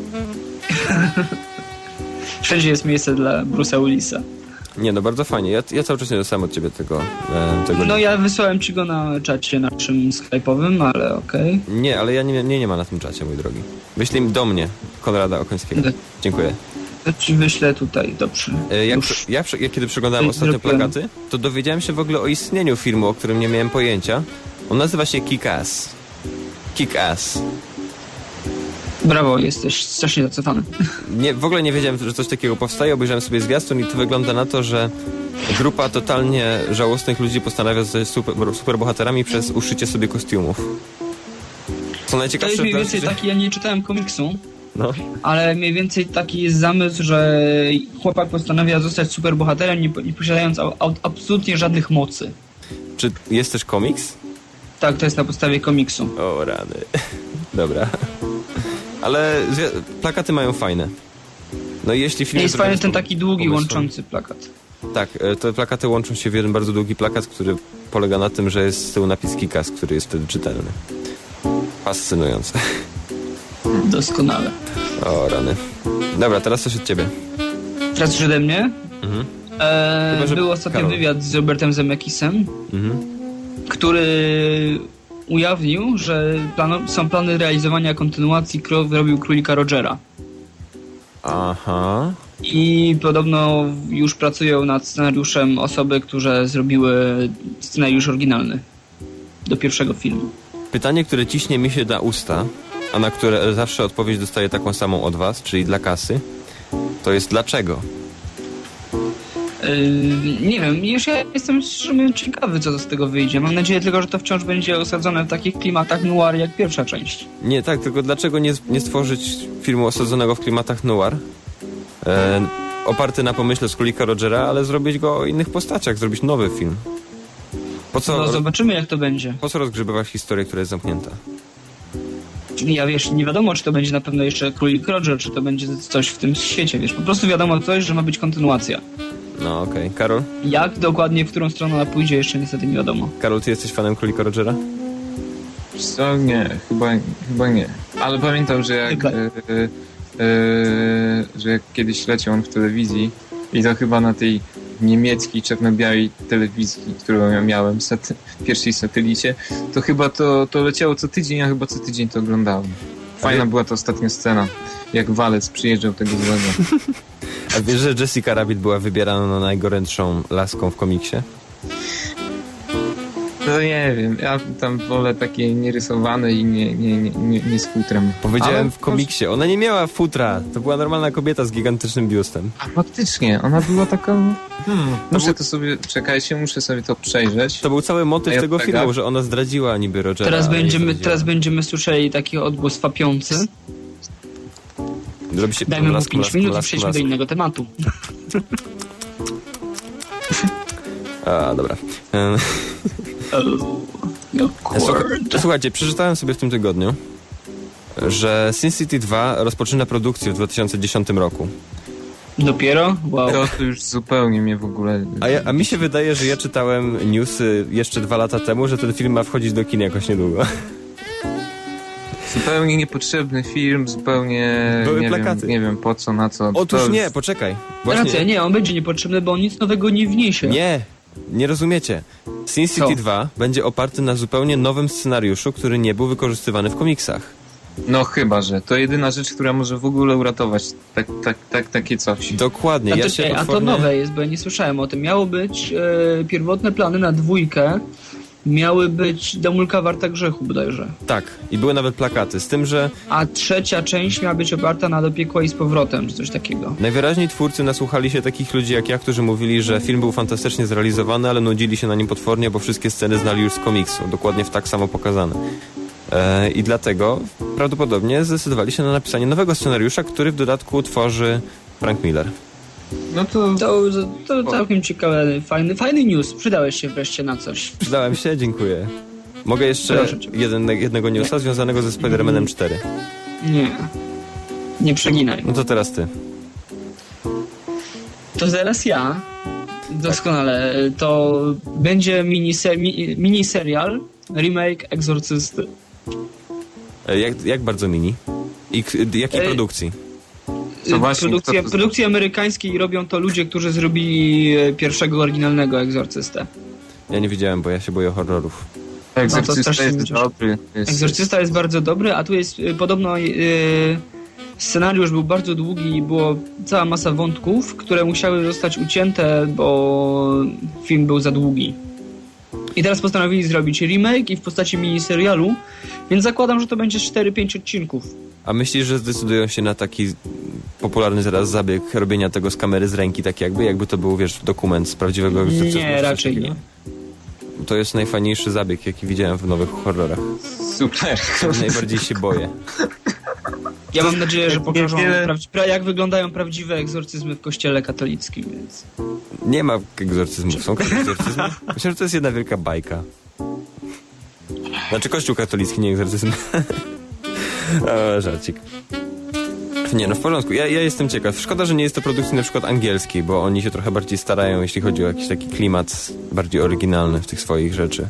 Wszędzie jest miejsce dla Bruce'a Willisa. Nie, no bardzo fajnie. Ja, ja cały czas nie dostałem od ciebie tego, e, tego No ja wysłałem ci go na czacie naszym skype'owym, ale okej. Nie, ale ja nie, nie, nie ma na tym czacie, mój drogi. Wyślij do mnie, Konrada Okońskiego. Okay. Dziękuję. To ci wyślę tutaj, dobrze. E, jak, Już. ja, ja kiedy przeglądałem ostatnio Zrobiłem. plakaty, to dowiedziałem się w ogóle o istnieniu filmu, o którym nie miałem pojęcia. On nazywa się Kick-Ass. Kick-Ass. Brawo, jesteś strasznie zacofany. Nie, w ogóle nie wiedziałem, że coś takiego powstaje. Obejrzałem sobie zwiastun i to wygląda na to, że grupa totalnie żałosnych ludzi postanawia zostać super, superbohaterami przez uszycie sobie kostiumów. Co To najciekawsze... jest mniej w więcej dalszym- taki, ja nie czytałem komiksu, No. ale mniej więcej taki jest zamysł, że chłopak postanawia zostać superbohaterem, nie, nie posiadając a, a, absolutnie żadnych mocy. Czy jest też komiks? Tak, to jest na podstawie komiksu. O rany. Dobra. Ale zwi- plakaty mają fajne. No i jeśli film Jest zrobiony fajny z ten pom- taki długi, pomysłem- łączący plakat. Tak, e, te plakaty łączą się w jeden bardzo długi plakat, który polega na tym, że jest z tyłu napis Kick-Ass, który jest wtedy czytelny. Fascynujące. Doskonale. O rany. Dobra, teraz coś od ciebie. Teraz już ode mnie. Mhm. E, Chyba, że był ostatnio Karol. wywiad z Robertem Zemeckisem, Mhm. który ujawnił, że plano- są plany realizowania kontynuacji, którą wyrobił Królika Rogera. Aha. I podobno już pracują nad scenariuszem osoby, które zrobiły scenariusz oryginalny do pierwszego filmu. Pytanie, które ciśnie mi się na usta, a na które zawsze odpowiedź dostaję taką samą od was, czyli dla kasy, to jest dlaczego? Yy, nie wiem, już ja jestem szczerze ciekawy, co z tego wyjdzie. Mam nadzieję tylko, że to wciąż będzie osadzone w takich klimatach noir jak pierwsza część. Nie, tak, tylko dlaczego nie, nie stworzyć filmu osadzonego w klimatach noir, e, oparty na pomyśle z Królika Rogera, ale zrobić go o innych postaciach, zrobić nowy film. Po co, No zobaczymy, jak to będzie. po co rozgrzebywać historię, która jest zamknięta? Ja wiesz, nie wiadomo, czy to będzie na pewno jeszcze Królik Roger, czy to będzie coś w tym świecie, wiesz. Po prostu wiadomo coś, że ma być kontynuacja. No okej. Okay. Karol? Jak dokładnie, w którą stronę ona pójdzie, jeszcze niestety nie wiadomo. Karol, ty jesteś fanem Królika Rogera? Wiesz co? Nie, chyba, chyba nie. Ale pamiętam, że jak, Chyba. e, e, e, że jak kiedyś leciał on w telewizji i to chyba na tej niemieckiej, czarno-białej telewizji, którą ja miałem, sat- pierwszej satelicie, to chyba to, to leciało co tydzień, a chyba co tydzień to oglądałem. Fajna była ta ostatnia scena, jak walec przyjeżdżał tego złego. A wiesz, że Jessica Rabbit była wybierana na najgorętszą laską w komiksie? No nie wiem, ja tam wolę takie nierysowane i nie, nie, nie, nie, nie z futrem. Powiedziałem Ale w komiksie, ona nie miała futra, to była normalna kobieta z gigantycznym biustem. A faktycznie, ona była taka... Hmm, muszę to sobie, czekajcie, muszę sobie to przejrzeć. To był cały motyw Ja tego taka- filmu, że ona zdradziła niby Rogera. Teraz ale nie będziemy, zdradziła. teraz będziemy słyszeli taki odgłos fapiący. Robi się Dajmy mu lasku, pięć lasku, minut i lasku, przejdźmy do lasku. innego tematu. A, dobra. Em, Słucha, słuchajcie, przeczytałem sobie w tym tygodniu, że Sin City dwa rozpoczyna produkcję w dwa tysiące dziesiątym roku. Dopiero? Wow. To, to już zupełnie mnie w ogóle... A, ja, a mi się wydaje, że ja czytałem newsy jeszcze dwa lata temu, że ten film ma wchodzić do kin jakoś niedługo. Zupełnie niepotrzebny film, zupełnie... Były nie plakaty. Wiem, nie wiem po co, na co. Otóż To- nie, poczekaj. Racja, Właśnie, nie, on będzie niepotrzebny, bo on nic nowego nie wniesie. nie, nie rozumiecie. Sin City Co? dwa będzie oparty na zupełnie nowym scenariuszu, który nie był wykorzystywany w komiksach. No chyba, że. To jedyna rzecz, która może w ogóle uratować tak, tak, tak, takie coś. Dokładnie. A, Ja to, się ej, a to potwornie... nowe jest, bo ja nie słyszałem o tym. Miało być e, pierwotne plany na dwójkę, miały być Damulka warta grzechu bodajże. Tak, i były nawet plakaty, z tym, że A trzecia część miała być oparta na Do piekła i z powrotem, czy coś takiego. najwyraźniej twórcy nasłuchali się takich ludzi jak ja, którzy mówili, że film był fantastycznie zrealizowany, ale nudzili się na nim potwornie, bo wszystkie sceny znali już z komiksu, dokładnie w tak samo pokazane. E, I dlatego prawdopodobnie zdecydowali się na napisanie nowego scenariusza, który w dodatku tworzy Frank Miller. No to... To, to całkiem ciekawe, fajny, fajny news. Przydałeś się wreszcie na coś. Przydałem się, dziękuję. Mogę jeszcze Proszę cię. jeden, jednego newsa związanego ze Spider-Manem cztery. Nie. Nie przeginaj. No to teraz ty. To zaraz ja. Doskonale. To będzie minise- mi- miniserial, remake Egzorcysty. E, Jak, jak bardzo mini? I k- jakiej Ej. produkcji? Co właśnie, Produkcja, kto to produkcji amerykańskiej robią to ludzie, którzy zrobili e, pierwszego oryginalnego Egzorcystę. Ja nie widziałem, bo ja się boję horrorów. Egzorcysta No to strasznie jest mnie cieszy. dobry. Jest, Egzorcysta jest bardzo dobry, a tu jest y, podobno y, scenariusz był bardzo długi i było cała masa wątków, które musiały zostać ucięte, bo film był za długi. I teraz postanowili zrobić remake i w postaci miniserialu, więc zakładam, że to będzie cztery pięć odcinków. A myślisz, że zdecydują się na taki popularny teraz zabieg robienia tego z kamery z ręki, tak jakby, jakby to był, wiesz, dokument z prawdziwego egzorcyzmu? czy Nie, coś raczej takiego? nie. To jest najfajniejszy zabieg, jaki widziałem w nowych horrorach. super. Najbardziej się boję. Ja mam nadzieję, że pokażą Niewiele- prawdzi- pra- jak wyglądają prawdziwe egzorcyzmy w kościele katolickim, więc... Nie ma egzorcyzmów. Są egzorcyzmy? Myślę, że to jest jedna wielka bajka. Znaczy kościół katolicki, nie egzorcyzm. O, żarcik. Nie, no w porządku. Ja, ja jestem ciekaw. Szkoda, że nie jest to produkcji na przykład angielskiej, bo oni się trochę bardziej starają, jeśli chodzi o jakiś taki klimat bardziej oryginalny w tych swoich rzeczy.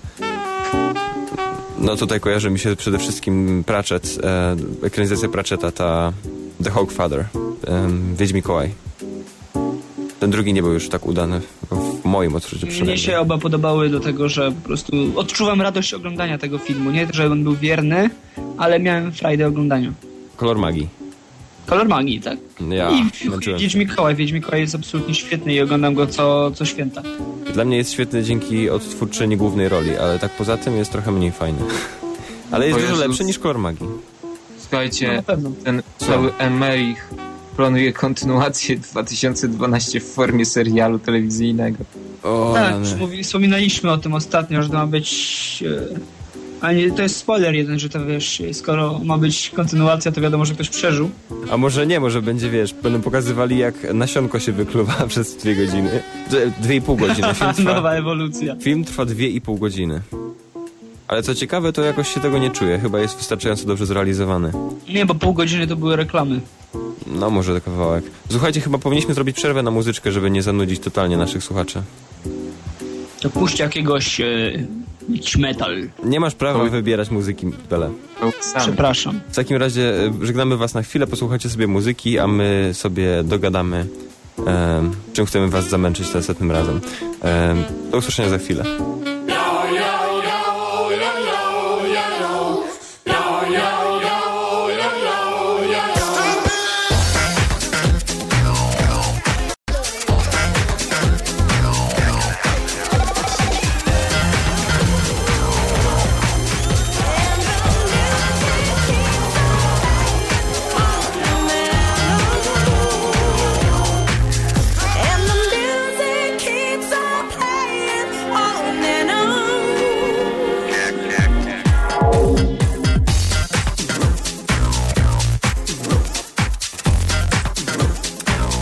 No tutaj kojarzy mi się przede wszystkim Pratchett, e, ekranizacja Pratchetta, ta The Hogfather, e, Wiedź Mikołaj. Ten drugi nie był już tak udany, w moim odczuciu Mnie przynajmniej. się oba podobały do tego, że po prostu odczuwam radość oglądania tego filmu. Nie, że on był wierny, ale miałem frajdę oglądania. Kolor magii. Kolor magii, tak? Ja I męczyłem się. Wiedź Mikołaj. Wiedź Mikołaj jest absolutnie świetny i oglądam go co, co święta. Dla mnie jest świetny dzięki odtwórczyni głównej roli, ale tak poza tym jest trochę mniej fajny. Ale jest O dużo Jezus. lepszy niż Kolor magii. No, Słuchajcie, na pewno. ten cały Emerich planuje kontynuację dwa tysiące dwanaście w formie serialu telewizyjnego. O, Tak, rany. już mówi, wspominaliśmy o tym ostatnio, że to ma być... E, ale nie, to jest spoiler jeden, że to wiesz, skoro ma być kontynuacja, to wiadomo, że ktoś przeżył. A może nie, może będzie, wiesz, będą pokazywali jak nasionko się wykluwa przez dwie godziny. Dwie- Dwie i pół godziny. Film trwa, Nowa ewolucja. film trwa dwie i pół godziny. Ale co ciekawe, to jakoś się tego nie czuję. Chyba jest wystarczająco dobrze zrealizowany. Nie, bo pół godziny to były reklamy. No, może kawałek. Słuchajcie, chyba powinniśmy zrobić przerwę na muzyczkę, żeby nie zanudzić totalnie naszych słuchaczy. To puść jakiegoś e, metal. Nie masz prawa Oj. wybierać muzyki, Bele. To sam. Przepraszam. W takim razie e, żegnamy was na chwilę, posłuchajcie sobie muzyki, a my sobie dogadamy, e, czym chcemy was zamęczyć następnym razem. E, do usłyszenia za chwilę. Yo, yo, yo, yo, yo, yo, yo, yo, yo, yo, yo.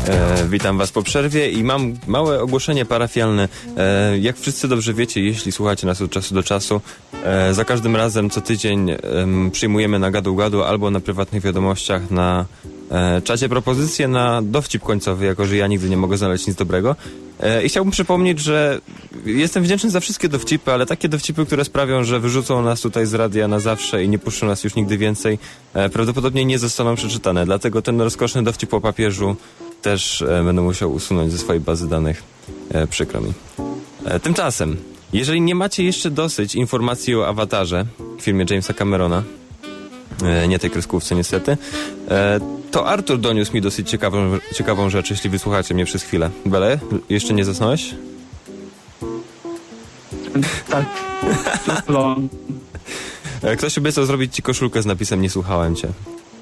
E, witam was po przerwie i mam małe ogłoszenie parafialne. E, jak wszyscy dobrze wiecie, jeśli słuchacie nas od czasu do czasu, e, za każdym razem co tydzień e, przyjmujemy na gadu gadu albo na prywatnych wiadomościach na e, czacie propozycje na dowcip końcowy, jako że ja nigdy nie mogę znaleźć nic dobrego. E, I chciałbym przypomnieć, że jestem wdzięczny za wszystkie dowcipy, ale takie dowcipy, które sprawią, że wyrzucą nas tutaj z radia na zawsze i nie puszczą nas już nigdy więcej, e, prawdopodobnie nie zostaną przeczytane. Dlatego ten rozkoszny dowcip o papieżu też e, będę musiał usunąć ze swojej bazy danych. E, przykro mi. E, tymczasem, jeżeli nie macie jeszcze dosyć informacji o Awatarze, filmie Jamesa Camerona, e, nie tej kreskówce niestety, e, to Artur doniósł mi dosyć ciekawą, ciekawą rzecz, jeśli wysłuchacie mnie przez chwilę. Bele, jeszcze nie zasnąłeś? Tak. E, ktoś obiecał zrobić ci koszulkę z napisem "Nie słuchałem cię".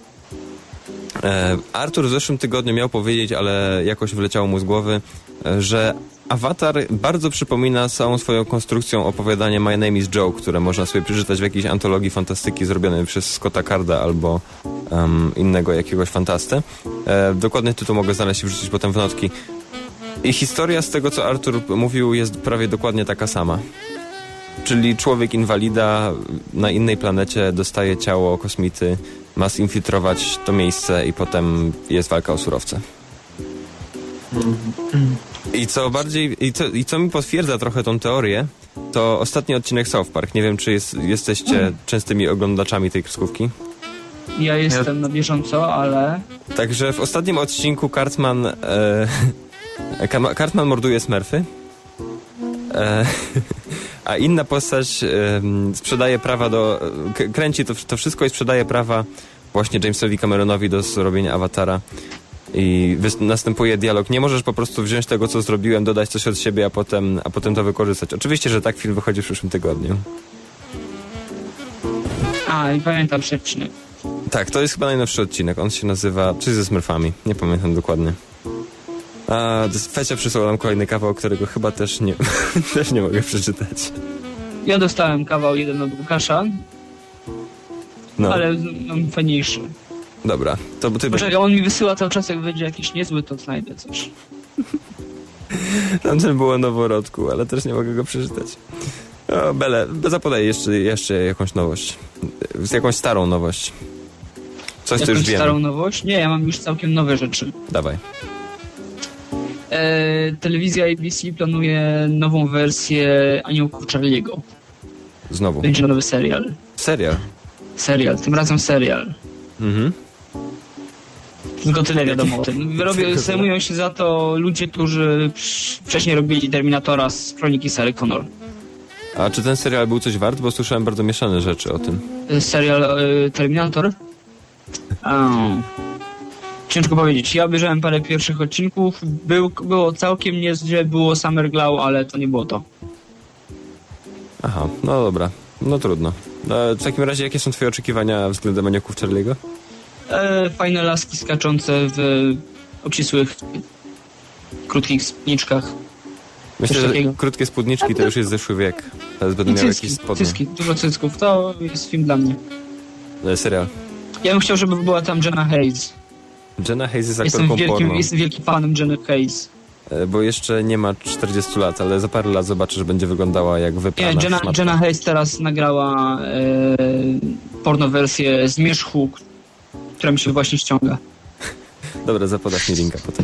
E, Artur w zeszłym tygodniu miał powiedzieć, ale jakoś wyleciało mu z głowy, e, że Awatar bardzo przypomina całą swoją konstrukcją opowiadanie My Name is Joe, które można sobie przeczytać w jakiejś antologii fantastyki zrobionej przez Scotta Carda albo um, innego jakiegoś fantastę. E, dokładny tytuł mogę znaleźć i wrzucić potem w notki. I historia z tego, co Artur mówił, jest prawie dokładnie taka sama. Czyli człowiek inwalida na innej planecie dostaje ciało kosmity, ma zinfiltrować to miejsce i potem jest walka o surowce. I co bardziej, i co, i co mi potwierdza trochę tą teorię, to ostatni odcinek South Park. Nie wiem, czy jest, jesteście hmm. częstymi oglądaczami tej kreskówki. Ja jestem ja... na bieżąco, ale... Także w ostatnim odcinku Cartman e, Cartman morduje Smurfy, e, a inna postać e, sprzedaje prawa do... K- kręci to, to wszystko i sprzedaje prawa właśnie Jamesowi Cameronowi do zrobienia Awatara. I wy- następuje dialog. Nie możesz po prostu wziąć tego, co zrobiłem, dodać coś od siebie, a potem, a potem to wykorzystać. Oczywiście, że tak film wychodzi w przyszłym tygodniu. A, i pamiętam przecinek. Tak, to jest chyba najnowszy odcinek. On się nazywa coś ze Smurfami. Nie pamiętam dokładnie. A Fecia przysłał nam kolejny kawał, którego chyba też nie, też nie mogę przeczytać. Ja dostałem kawał jeden od Łukasza, no. Ale mam fajniejszy. Dobra, to ty... Poczekaj, on mi wysyła cały czas, jak będzie jakiś niezły, to znajdę coś. Tamten było noworodku, ale też nie mogę go przeczytać. O, Bele, zapodaj jeszcze, jeszcze jakąś nowość. Jakąś starą nowość. Coś, co już wiemy. Starą nowość? Nie, ja mam już całkiem nowe rzeczy. Dawaj. E, telewizja A B C planuje nową wersję Aniołków Charlie'ego. Znowu. Będzie nowy serial. Serial? Serial, tym razem serial. Mhm. Tylko tyle wiadomo o tym. Robią, zajmują się za to ludzie, którzy wcześniej robili Terminatora z Kroniki Sarah Connor. A czy ten serial był coś wart? Bo słyszałem bardzo mieszane rzeczy o tym. Serial y, Terminator? Oh. Ciężko powiedzieć. Ja obejrzałem parę pierwszych odcinków. Był, było całkiem niezłe, było Summer Glow, ale to nie było to. Aha, no dobra. No trudno. E, w takim razie, jakie są twoje oczekiwania względem Aniołków Charlie'ego? E, fajne laski skaczące w obcisłych, krótkich spódniczkach. Myślę, że krótkie spódniczki to już jest zeszły wiek. Teraz będą miały jakieś spodnie. Cycki, dużo cycków. To jest film dla mnie. E, serial. Ja bym chciał, żeby była tam Jenna Hayes. Jenna Hayes jest jestem aktorką wielkim, porno. Jestem wielkim fanem Jenny Hayes. E, bo jeszcze nie ma czterdziestu lat, ale za parę lat zobaczę, że będzie wyglądała jak wyprana. Nie, Jenna, Jenna Hayes teraz nagrała e, porno wersję Zmierzchu, która mi się właśnie ściąga. Dobra, zapodasz mi linka potem.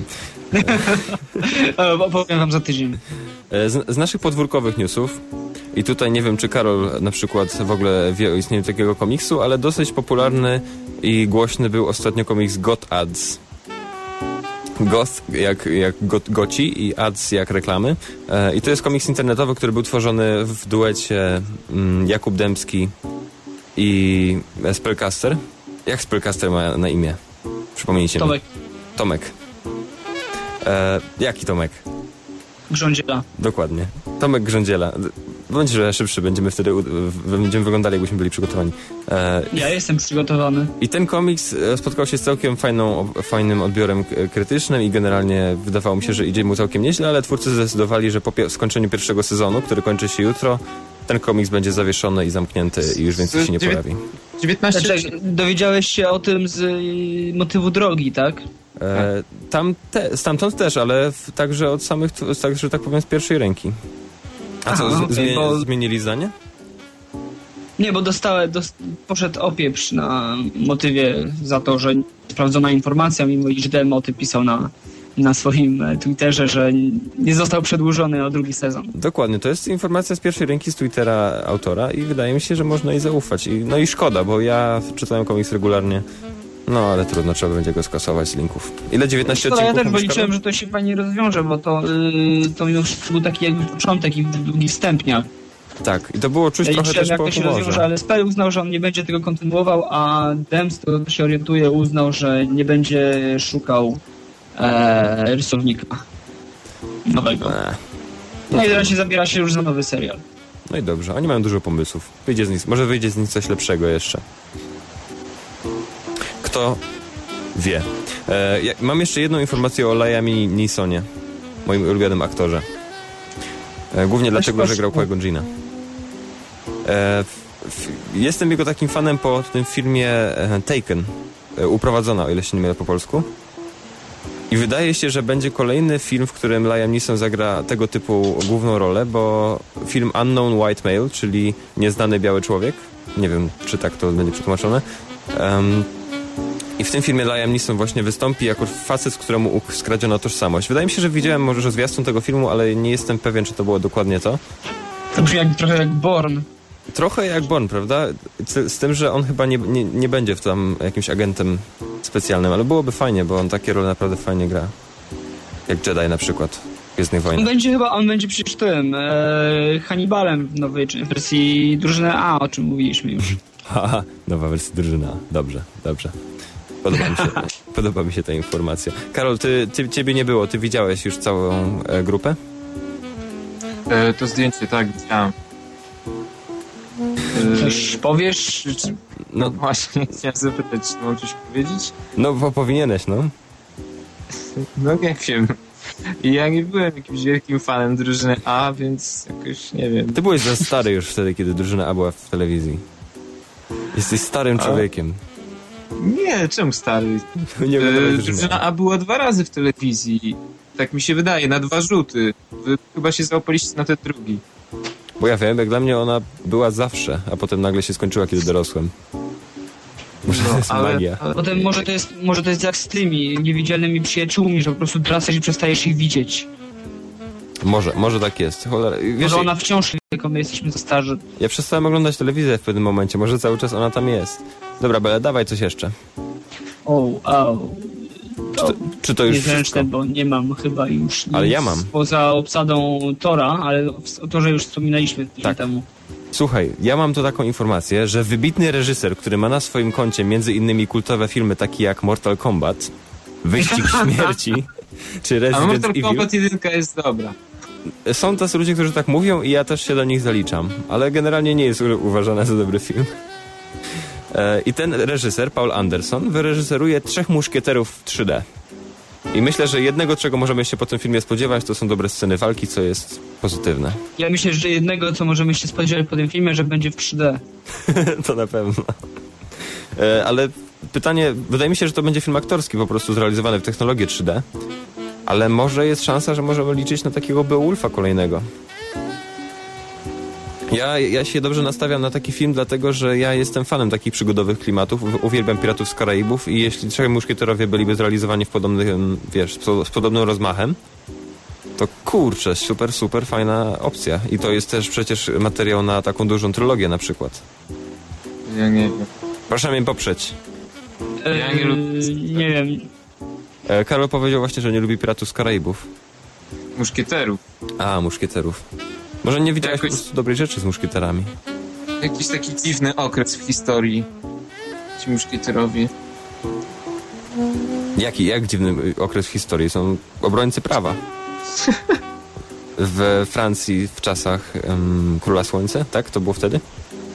Opowiem wam za tydzień. Z, z naszych podwórkowych newsów, i tutaj nie wiem, czy Karol na przykład w ogóle wie o istnieniu takiego komiksu, ale dosyć popularny i głośny był ostatnio komiks Got Ads. Goth jak, jak got, goci i ads jak reklamy. E, I to jest komiks internetowy, który był tworzony w duecie mm, Jakub Dębski i Spellcaster. Jak Spellcaster ma na imię? Przypomnijcie Tomek. mi. Tomek. E, jaki Tomek? Grządziela. Dokładnie. Tomek Grządziela. Bądź, że szybszy, będziemy wtedy będziemy wyglądali, jakbyśmy byli przygotowani. E, ja jestem przygotowany. I ten komiks spotkał się z całkiem fajną, fajnym odbiorem krytycznym i generalnie wydawało mi się, że idzie mu całkiem nieźle, ale twórcy zdecydowali, że po pi- skończeniu pierwszego sezonu, który kończy się jutro, ten komiks będzie zawieszony i zamknięty i już więcej się nie pojawi. dziewiętnaście Znaczy, dowiedziałeś się o tym z motywu drogi, tak? E, tam te, stamtąd też, ale w, także od samych, tak, że tak powiem, z pierwszej ręki. A co, Aha, z, zmie, bo... zmienili zdanie? Nie, bo dostałem, dost, poszedł opieprz na motywie za to, że sprawdzona informacja, mimo iż D M O ty pisał na, na swoim Twitterze, że nie został przedłużony o drugi sezon. Dokładnie, to jest informacja z pierwszej ręki z Twittera autora i wydaje mi się, że można jej zaufać. I, no i szkoda, bo ja czytałem komiks regularnie, no ale trudno, trzeba będzie go skasować z linków. Ile? dziewiętnaście Szkoda, odcinków? ja też, bo liczyłem, że to się fajnie rozwiąże, bo to, yy, to mimo wszystko był taki jakby początek i długi wstępniak. Tak, i to było czuć Ja trochę liczyłem, też jak po to się humorze. rozwiąże, ale Spell uznał, że on nie będzie tego kontynuował, a Dem, z tego się orientuje, uznał, że nie będzie szukał e, rysownika nowego. Eee. No i teraz się zabiera się już za nowy serial. No i dobrze, oni mają dużo pomysłów. Wyjdzie z nich, może wyjdzie z nich coś lepszego jeszcze. Kto wie. E, ja, mam jeszcze jedną informację o Liamie Neesonie, moim ulubionym aktorze. E, głównie dlatego, że grał Qui-Gon Jinna. E, f, f, jestem jego takim fanem po tym filmie e, Taken, e, Uprowadzona, o ile się nie mylę po polsku. I wydaje się, że będzie kolejny film, w którym Liam Neeson zagra tego typu główną rolę, bo film Unknown White Male, czyli Nieznany Biały Człowiek, nie wiem, czy tak to będzie przetłumaczone, um, i w tym filmie Liam Neeson właśnie wystąpi jako facet, któremu skradziono tożsamość. Wydaje mi się, że widziałem może zwiastun tego filmu, ale nie jestem pewien, czy to było dokładnie to. To brzmi jak, trochę jak Bourne. Trochę jak Bourne, prawda? Z, z tym, że on chyba nie, nie, nie będzie w tam jakimś agentem specjalnym, ale byłoby fajnie, bo on takie role naprawdę fajnie gra. Jak Jedi na przykład w Gwiezdnych On Wojnach. będzie chyba, on będzie przecież tym, e, Hannibalem w nowej wersji drużyny A, o czym mówiliśmy już. Haha, nowa wersja drużyna. Dobrze, dobrze. Podoba mi się, podoba mi się ta informacja. Karol, ty, ty, ciebie nie było, ty widziałeś już całą e, grupę? E, to zdjęcie, tak, widziałem. E, Coś powiesz? czy, No, no właśnie, chciałem zapytać, czy mam coś powiedzieć? no bo powinieneś, no. No nie wiem. Ja nie byłem jakimś wielkim fanem drużyny A, więc jakoś nie wiem. Ty byłeś za stary już wtedy, kiedy drużyna A była w telewizji. Jesteś starym A? człowiekiem. Nie, czemu stary? Nie E, wiem, drużyna A była dwa razy w telewizji. Tak mi się wydaje, na dwa rzuty. Wy chyba się załapaliście na ten drugi. Bo ja wiem, jak dla mnie ona była zawsze, a potem nagle się skończyła, kiedy dorosłem. Może to jest ale, magia. ale, Potem może to jest, może to jest jak z tymi niewidzialnymi przyjaciółmi, że po prostu wracasz i przestajesz ich widzieć. Może, może tak jest. Cholera. Wiesz, Może ona wciąż, tylko my jesteśmy za starzy. ja przestałem oglądać telewizję w pewnym momencie, może cały czas ona tam jest. Dobra, Bele, dawaj coś jeszcze. O, o. Czy to, czy to już wszystko? Niezręczne, bo nie mam chyba już nic Ale ja mam. poza obsadą Tora, ale o Torze już wspominaliśmy tydzień Tak. temu. Słuchaj, ja mam tu taką informację, że wybitny reżyser, który ma na swoim koncie między innymi kultowe filmy takie jak Mortal Kombat, Wyścig Śmierci, czy a Resident Mortal Evil. Kombat jeden jest dobra. Są tacy ludzie, którzy tak mówią i ja też się do nich zaliczam, ale generalnie nie jest u- uważany za dobry film. E, I ten reżyser, Paul Anderson, wyreżyseruje Trzech Muszkieterów w trzy D. I myślę, że jednego, czego możemy się po tym filmie spodziewać, to są dobre sceny walki, co jest pozytywne. Ja myślę, że jednego, co możemy się spodziewać po tym filmie, że będzie w trzy D. To na pewno. E, ale pytanie, wydaje mi się, że to będzie film aktorski, po prostu zrealizowany w technologię trzy D. Ale może jest szansa, że możemy liczyć na takiego Beowulfa kolejnego. Ja, ja się dobrze nastawiam na taki film, dlatego że ja jestem fanem takich przygodowych klimatów. U- Uwielbiam Piratów z Karaibów i jeśli Trzej Muszkieterowie byliby zrealizowani w podobnym, wiesz, z, po- z podobnym rozmachem, to kurczę, super, super fajna opcja. I to jest też przecież materiał na taką dużą trylogię na przykład. Ja nie wiem. Proszę mnie poprzeć. Ja nie lubię- Eee, nie wiem. E, Karol powiedział właśnie, że nie lubi Piratów z Karaibów. Muszkieterów. A, Muszkieterów. Może nie widziałeś Jakoś- po prostu dobrej rzeczy z Muszkieterami. Jakiś taki dziwny okres w historii. Ci muszkieterowie. Jaki, jak dziwny okres w historii? Są obrońcy prawa. W Francji w czasach um, Króla Słońca, tak? To było wtedy?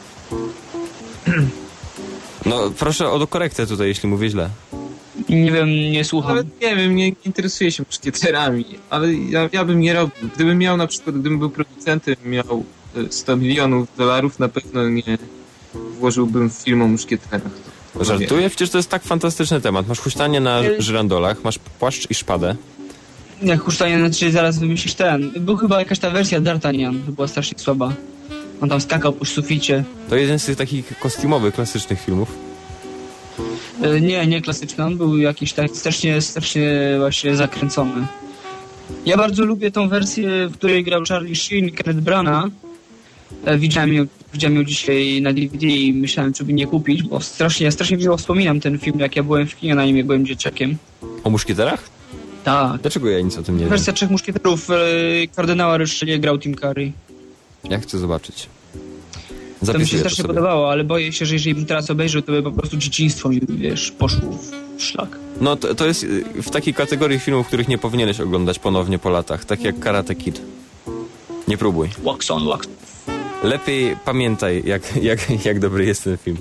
No, proszę o korektę tutaj, jeśli mówię źle. Nie wiem, nie słucham. Nawet nie wiem, nie interesuję się muszkieterami, ale ja, ja bym nie robił. Gdybym miał na przykład, gdybym był producentem, miał e, sto milionów dolarów, na pewno nie włożyłbym w film o muszkieterach. Żartuję? Przecież to jest tak fantastyczny temat. Masz huśtanie na żyrandolach, masz płaszcz i szpadę. Jak huśtanie, znaczy zaraz wymyślisz ten. Był chyba jakaś ta wersja D'Artagnan, to była strasznie słaba. On tam skakał po suficie. To jeden z tych takich kostiumowych, klasycznych filmów. E, nie, nie klasyczny, on był jakiś tak strasznie, strasznie właśnie zakręcony. Ja bardzo lubię tą wersję, w której grał Charlie Sheen i Kenneth Branagh. E, widziałem, ją, widziałem ją dzisiaj na D V D i myślałem, czy by nie kupić, bo strasznie, ja strasznie miło wspominam ten film, jak ja byłem w kinie na nim, jak byłem dzieciakiem. O muszkieterach? Tak. Dlaczego ja nic o tym nie wiem? Wersja Trzech Muszkieterów, e, kardynała Richelieu grał Tim Curry. Ja chcę zobaczyć. To mi się Zapisuję to strasznie sobie. podobało, ale boję się, że jeżeli bym teraz obejrzał, to by po prostu dzieciństwo mi, wiesz, poszło w szlak. No to, to jest y, w takiej kategorii filmów, których nie powinieneś oglądać ponownie po latach. Tak jak Karate Kid. Nie próbuj. Wax on, wax. Lepiej pamiętaj, jak, jak, jak dobry jest ten film.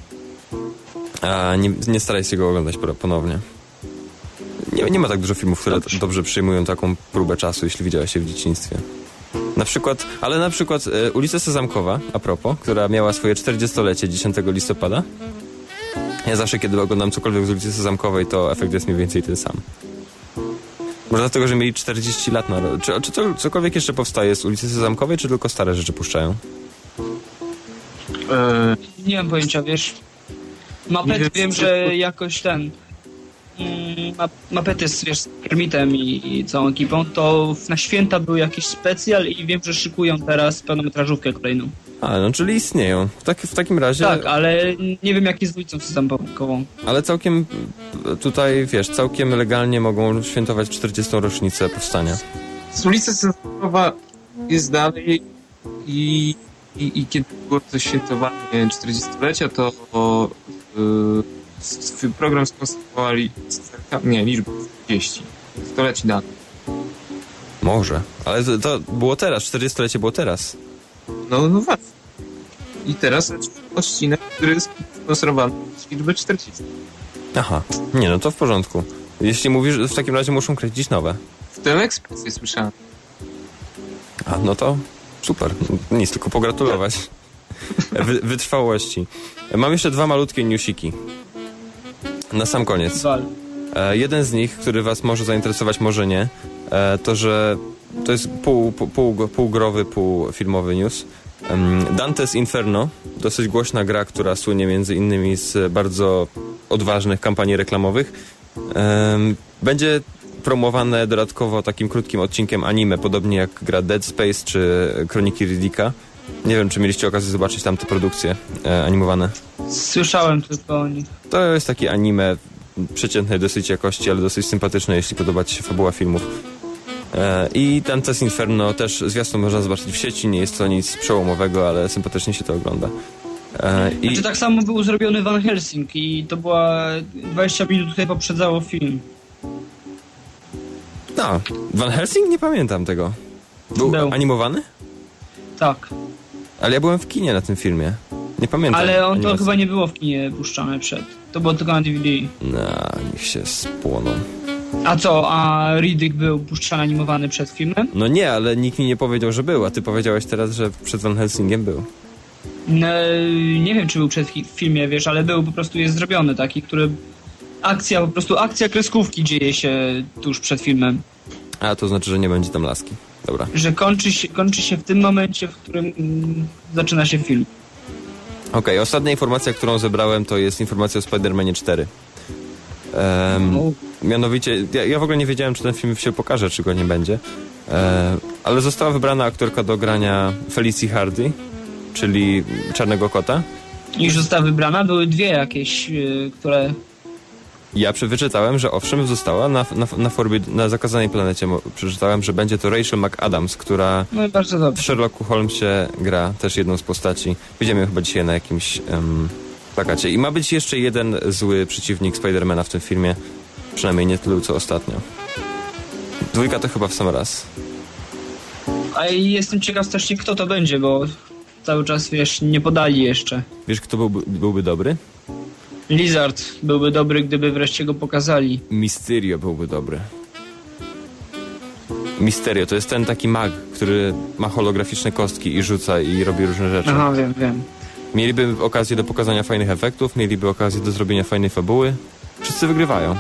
A nie, nie staraj się go oglądać po- ponownie. Nie, nie ma tak dużo filmów, które Dobrze. dobrze przyjmują taką próbę czasu, jeśli widziałeś się w dzieciństwie. Na przykład, ale na przykład e, ulica Sezamkowa, a propos, która miała swoje czterdziestolecie dziesiątego listopada. Ja zawsze, kiedy oglądam cokolwiek z ulicy Sezamkowej, to efekt jest mniej więcej ten sam. Może dlatego, że mieli czterdzieści lat na rok. Czy, czy to, cokolwiek jeszcze powstaje z ulicy Sezamkowej, czy tylko stare rzeczy puszczają? E, Nie mam pojęcia, wiesz. Mapet Nie wiem, wiem, że jakoś ten... Mm, ma, Mapety z, wiesz, z Kermitem i, i całą ekipą, to w- na święta był jakiś specjal i wiem, że szykują teraz pełnometrażówkę kolejną. A, no czyli istnieją. W, tak, w takim razie... Tak, ale nie wiem, jak jest z ulicą Sezamkową. Ale całkiem e, tutaj, wiesz, całkiem legalnie mogą świętować czterdziestą rocznicę powstania. z ulicy Sezamkowa jest dalej i, i, i kiedy było to świętowanie czterdziestolecia, to o, y, swój program sponsorowali nie, liczbę czterdzieści. Stoleci dalej. Może. Ale to, to było teraz, czterdziestolecie było teraz. No, no właśnie. I teraz odcinek, który jest sponsorowany z liczby czterdzieści. Aha. Nie, no to w porządku. Jeśli mówisz, w takim razie muszą kręcić nowe. W Teleekspresie słyszałem. A, no to super. Nic, tylko pogratulować. Wy, wytrwałości. Mam jeszcze dwa malutkie newsiki. Na sam koniec. Wal. E, jeden z nich, który was może zainteresować, może nie, e, to, że to jest pół, pół, pół, półgrowy, półfilmowy news. Um, Dante's Inferno, dosyć głośna gra, która słynie między innymi z bardzo odważnych kampanii reklamowych. Um, będzie promowane dodatkowo takim krótkim odcinkiem anime, podobnie jak gra Dead Space czy Kroniki Riddicka. Nie wiem, czy mieliście okazję zobaczyć tam te produkcje e, animowane. Słyszałem tylko o nich. To jest takie anime przeciętnej dosyć jakości, ale dosyć sympatyczne, jeśli podoba ci się fabuła filmów. E, I Dante's Inferno też zwiastun można zobaczyć w sieci, nie jest to nic przełomowego, ale sympatycznie się to ogląda. E, i... Znaczy tak samo był zrobiony Van Helsing i to była dwadzieścia minut tutaj poprzedzało film. No, Van Helsing? Nie pamiętam tego. Był, Był. animowany? Tak. Ale ja byłem w kinie na tym filmie. Nie pamiętam. Ale on to animacji. chyba nie było w kinie puszczane przed. To było tylko na D V D. No, niech się spłoną. A co, a Riddick był puszczany animowany przed filmem? No nie, ale nikt mi nie powiedział, że był, a ty powiedziałeś teraz, że przed Van Helsingiem był. No, nie wiem, czy był przed fi- w filmie, wiesz, ale był, po prostu jest zrobiony taki, który... Akcja, po prostu akcja kreskówki dzieje się tuż przed filmem. A, to znaczy, że nie będzie tam laski. Dobra. Że kończy się, kończy się w tym momencie, w którym mm, zaczyna się film. Okej, okay, ostatnia informacja, którą zebrałem, to jest informacja o Spider-Manie cztery. Um, O. mianowicie, ja, ja w ogóle nie wiedziałem, czy ten film się pokaże, czy go nie będzie. E, ale została wybrana aktorka do grania Felicia Hardy, czyli Czarnego Kota. I już została wybrana, były dwie jakieś, yy, które... Ja wyczytałem, że owszem, została na, na, na, Forbid, na Zakazanej Planecie. Przeczytałem, że będzie to Rachel McAdams, która No i bardzo w dobrze. Sherlocku Holmesie gra też jedną z postaci. Widzimy ją chyba dzisiaj na jakimś um, plakacie. I ma być jeszcze jeden zły przeciwnik Spidermana w tym filmie. Przynajmniej nie tylu, co ostatnio. Dwójka to chyba w sam raz. A jestem ciekaw strasznie, kto to będzie, bo cały czas, wiesz, nie podali jeszcze. Wiesz, kto byłby, byłby dobry? Lizard byłby dobry, gdyby wreszcie go pokazali. Mysterio byłby dobry. Mysterio to jest ten taki mag, który ma holograficzne kostki i rzuca i robi różne rzeczy. Aha, wiem, wiem. Mieliby okazję do pokazania fajnych efektów, mieliby okazję do zrobienia fajnej fabuły. Wszyscy wygrywają.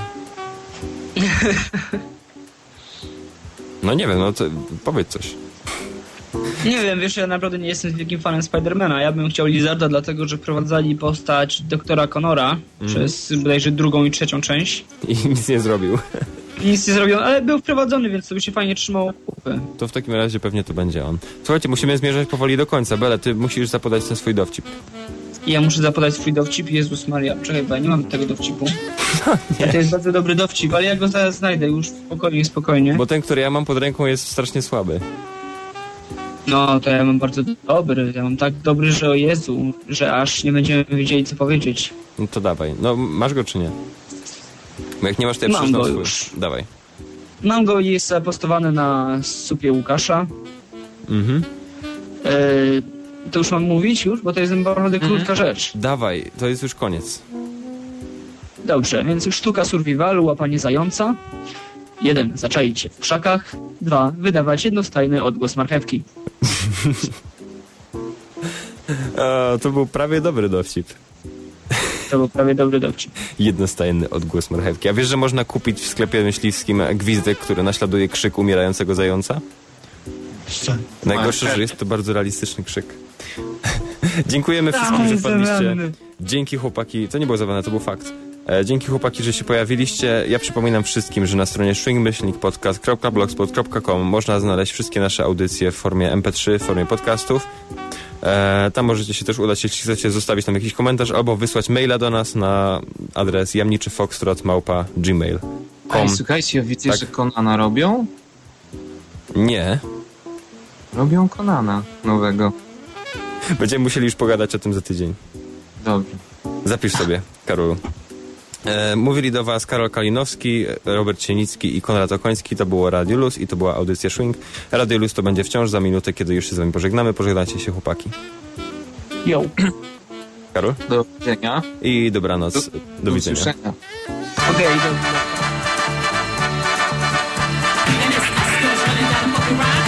No nie wiem, no to powiedz coś. Nie wiem, wiesz, ja naprawdę nie jestem wielkim fanem Spidermana. Ja bym chciał Lizarda, dlatego że prowadzali postać doktora Connora mm. przez bodajże drugą i trzecią część. I nic nie zrobił. I nic nie zrobił, ale był wprowadzony, więc to by się fajnie trzymało kupy. To w takim razie pewnie to będzie on. Słuchajcie, musimy zmierzać powoli do końca. Bele, ty musisz zapodać ten swój dowcip. I ja muszę zapodać swój dowcip. Jezus Maria, czekaj, bo ja nie mam tego dowcipu. Nie. To jest bardzo dobry dowcip, ale ja go zaraz znajdę już spokojnie, spokojnie. Bo ten, który ja mam pod ręką, jest strasznie słaby. No, to ja mam bardzo dobry. Ja mam tak dobry, że o Jezu, że aż nie będziemy wiedzieli, co powiedzieć. No to dawaj. No, masz go czy nie? Bo jak nie masz, to ja mam przeczytam go swój. już. Dawaj. Mam go i jest zapostowany na supie Łukasza. Mhm. E, to już mam mówić już, bo to jest naprawdę krótka mhm. rzecz. Dawaj, to jest już koniec. Dobrze, więc już sztuka survivalu, łapanie zająca. Jeden, zaczaić się w krzakach. Dwa, wydawać jednostajny odgłos marchewki. O, to był prawie dobry dowcip. To był prawie dobry dowcip. Jednostajny odgłos marchewki. A wiesz, że można kupić w sklepie myśliwskim gwizdek, który naśladuje krzyk umierającego zająca? Najgorsze, że jest to bardzo realistyczny krzyk. Dziękujemy wszystkim, że wpadliście. Dzięki chłopaki, to nie było zabawne, to był fakt. E, dzięki chłopaki, że się pojawiliście. Ja przypominam wszystkim, że na stronie swing myślnik podcast kropka blogspot kropka com można znaleźć wszystkie nasze audycje w formie em pe trzy, w formie podcastów. E, tam możecie się też udać, jeśli chcecie zostawić tam jakiś komentarz albo wysłać maila do nas na adres jamniczyfoxtrot małpa gmail kropka com. Ej, słuchajcie, wiecie, tak? Że Conana robią? Nie. Robią Conana nowego. Będziemy musieli już pogadać o tym za tydzień. Dobrze. Zapisz sobie, Karolu. E, mówili do was Karol Kalinowski, Robert Sienicki i Konrad Okoński. To było Radio Luz i to była audycja Swing. Radio Luz to będzie wciąż za minutę, kiedy już się z wami pożegnamy. Pożegnacie się, chłopaki. Yo. Karol? Do widzenia. I dobranoc. Do, do, do widzenia. Okej, okay, do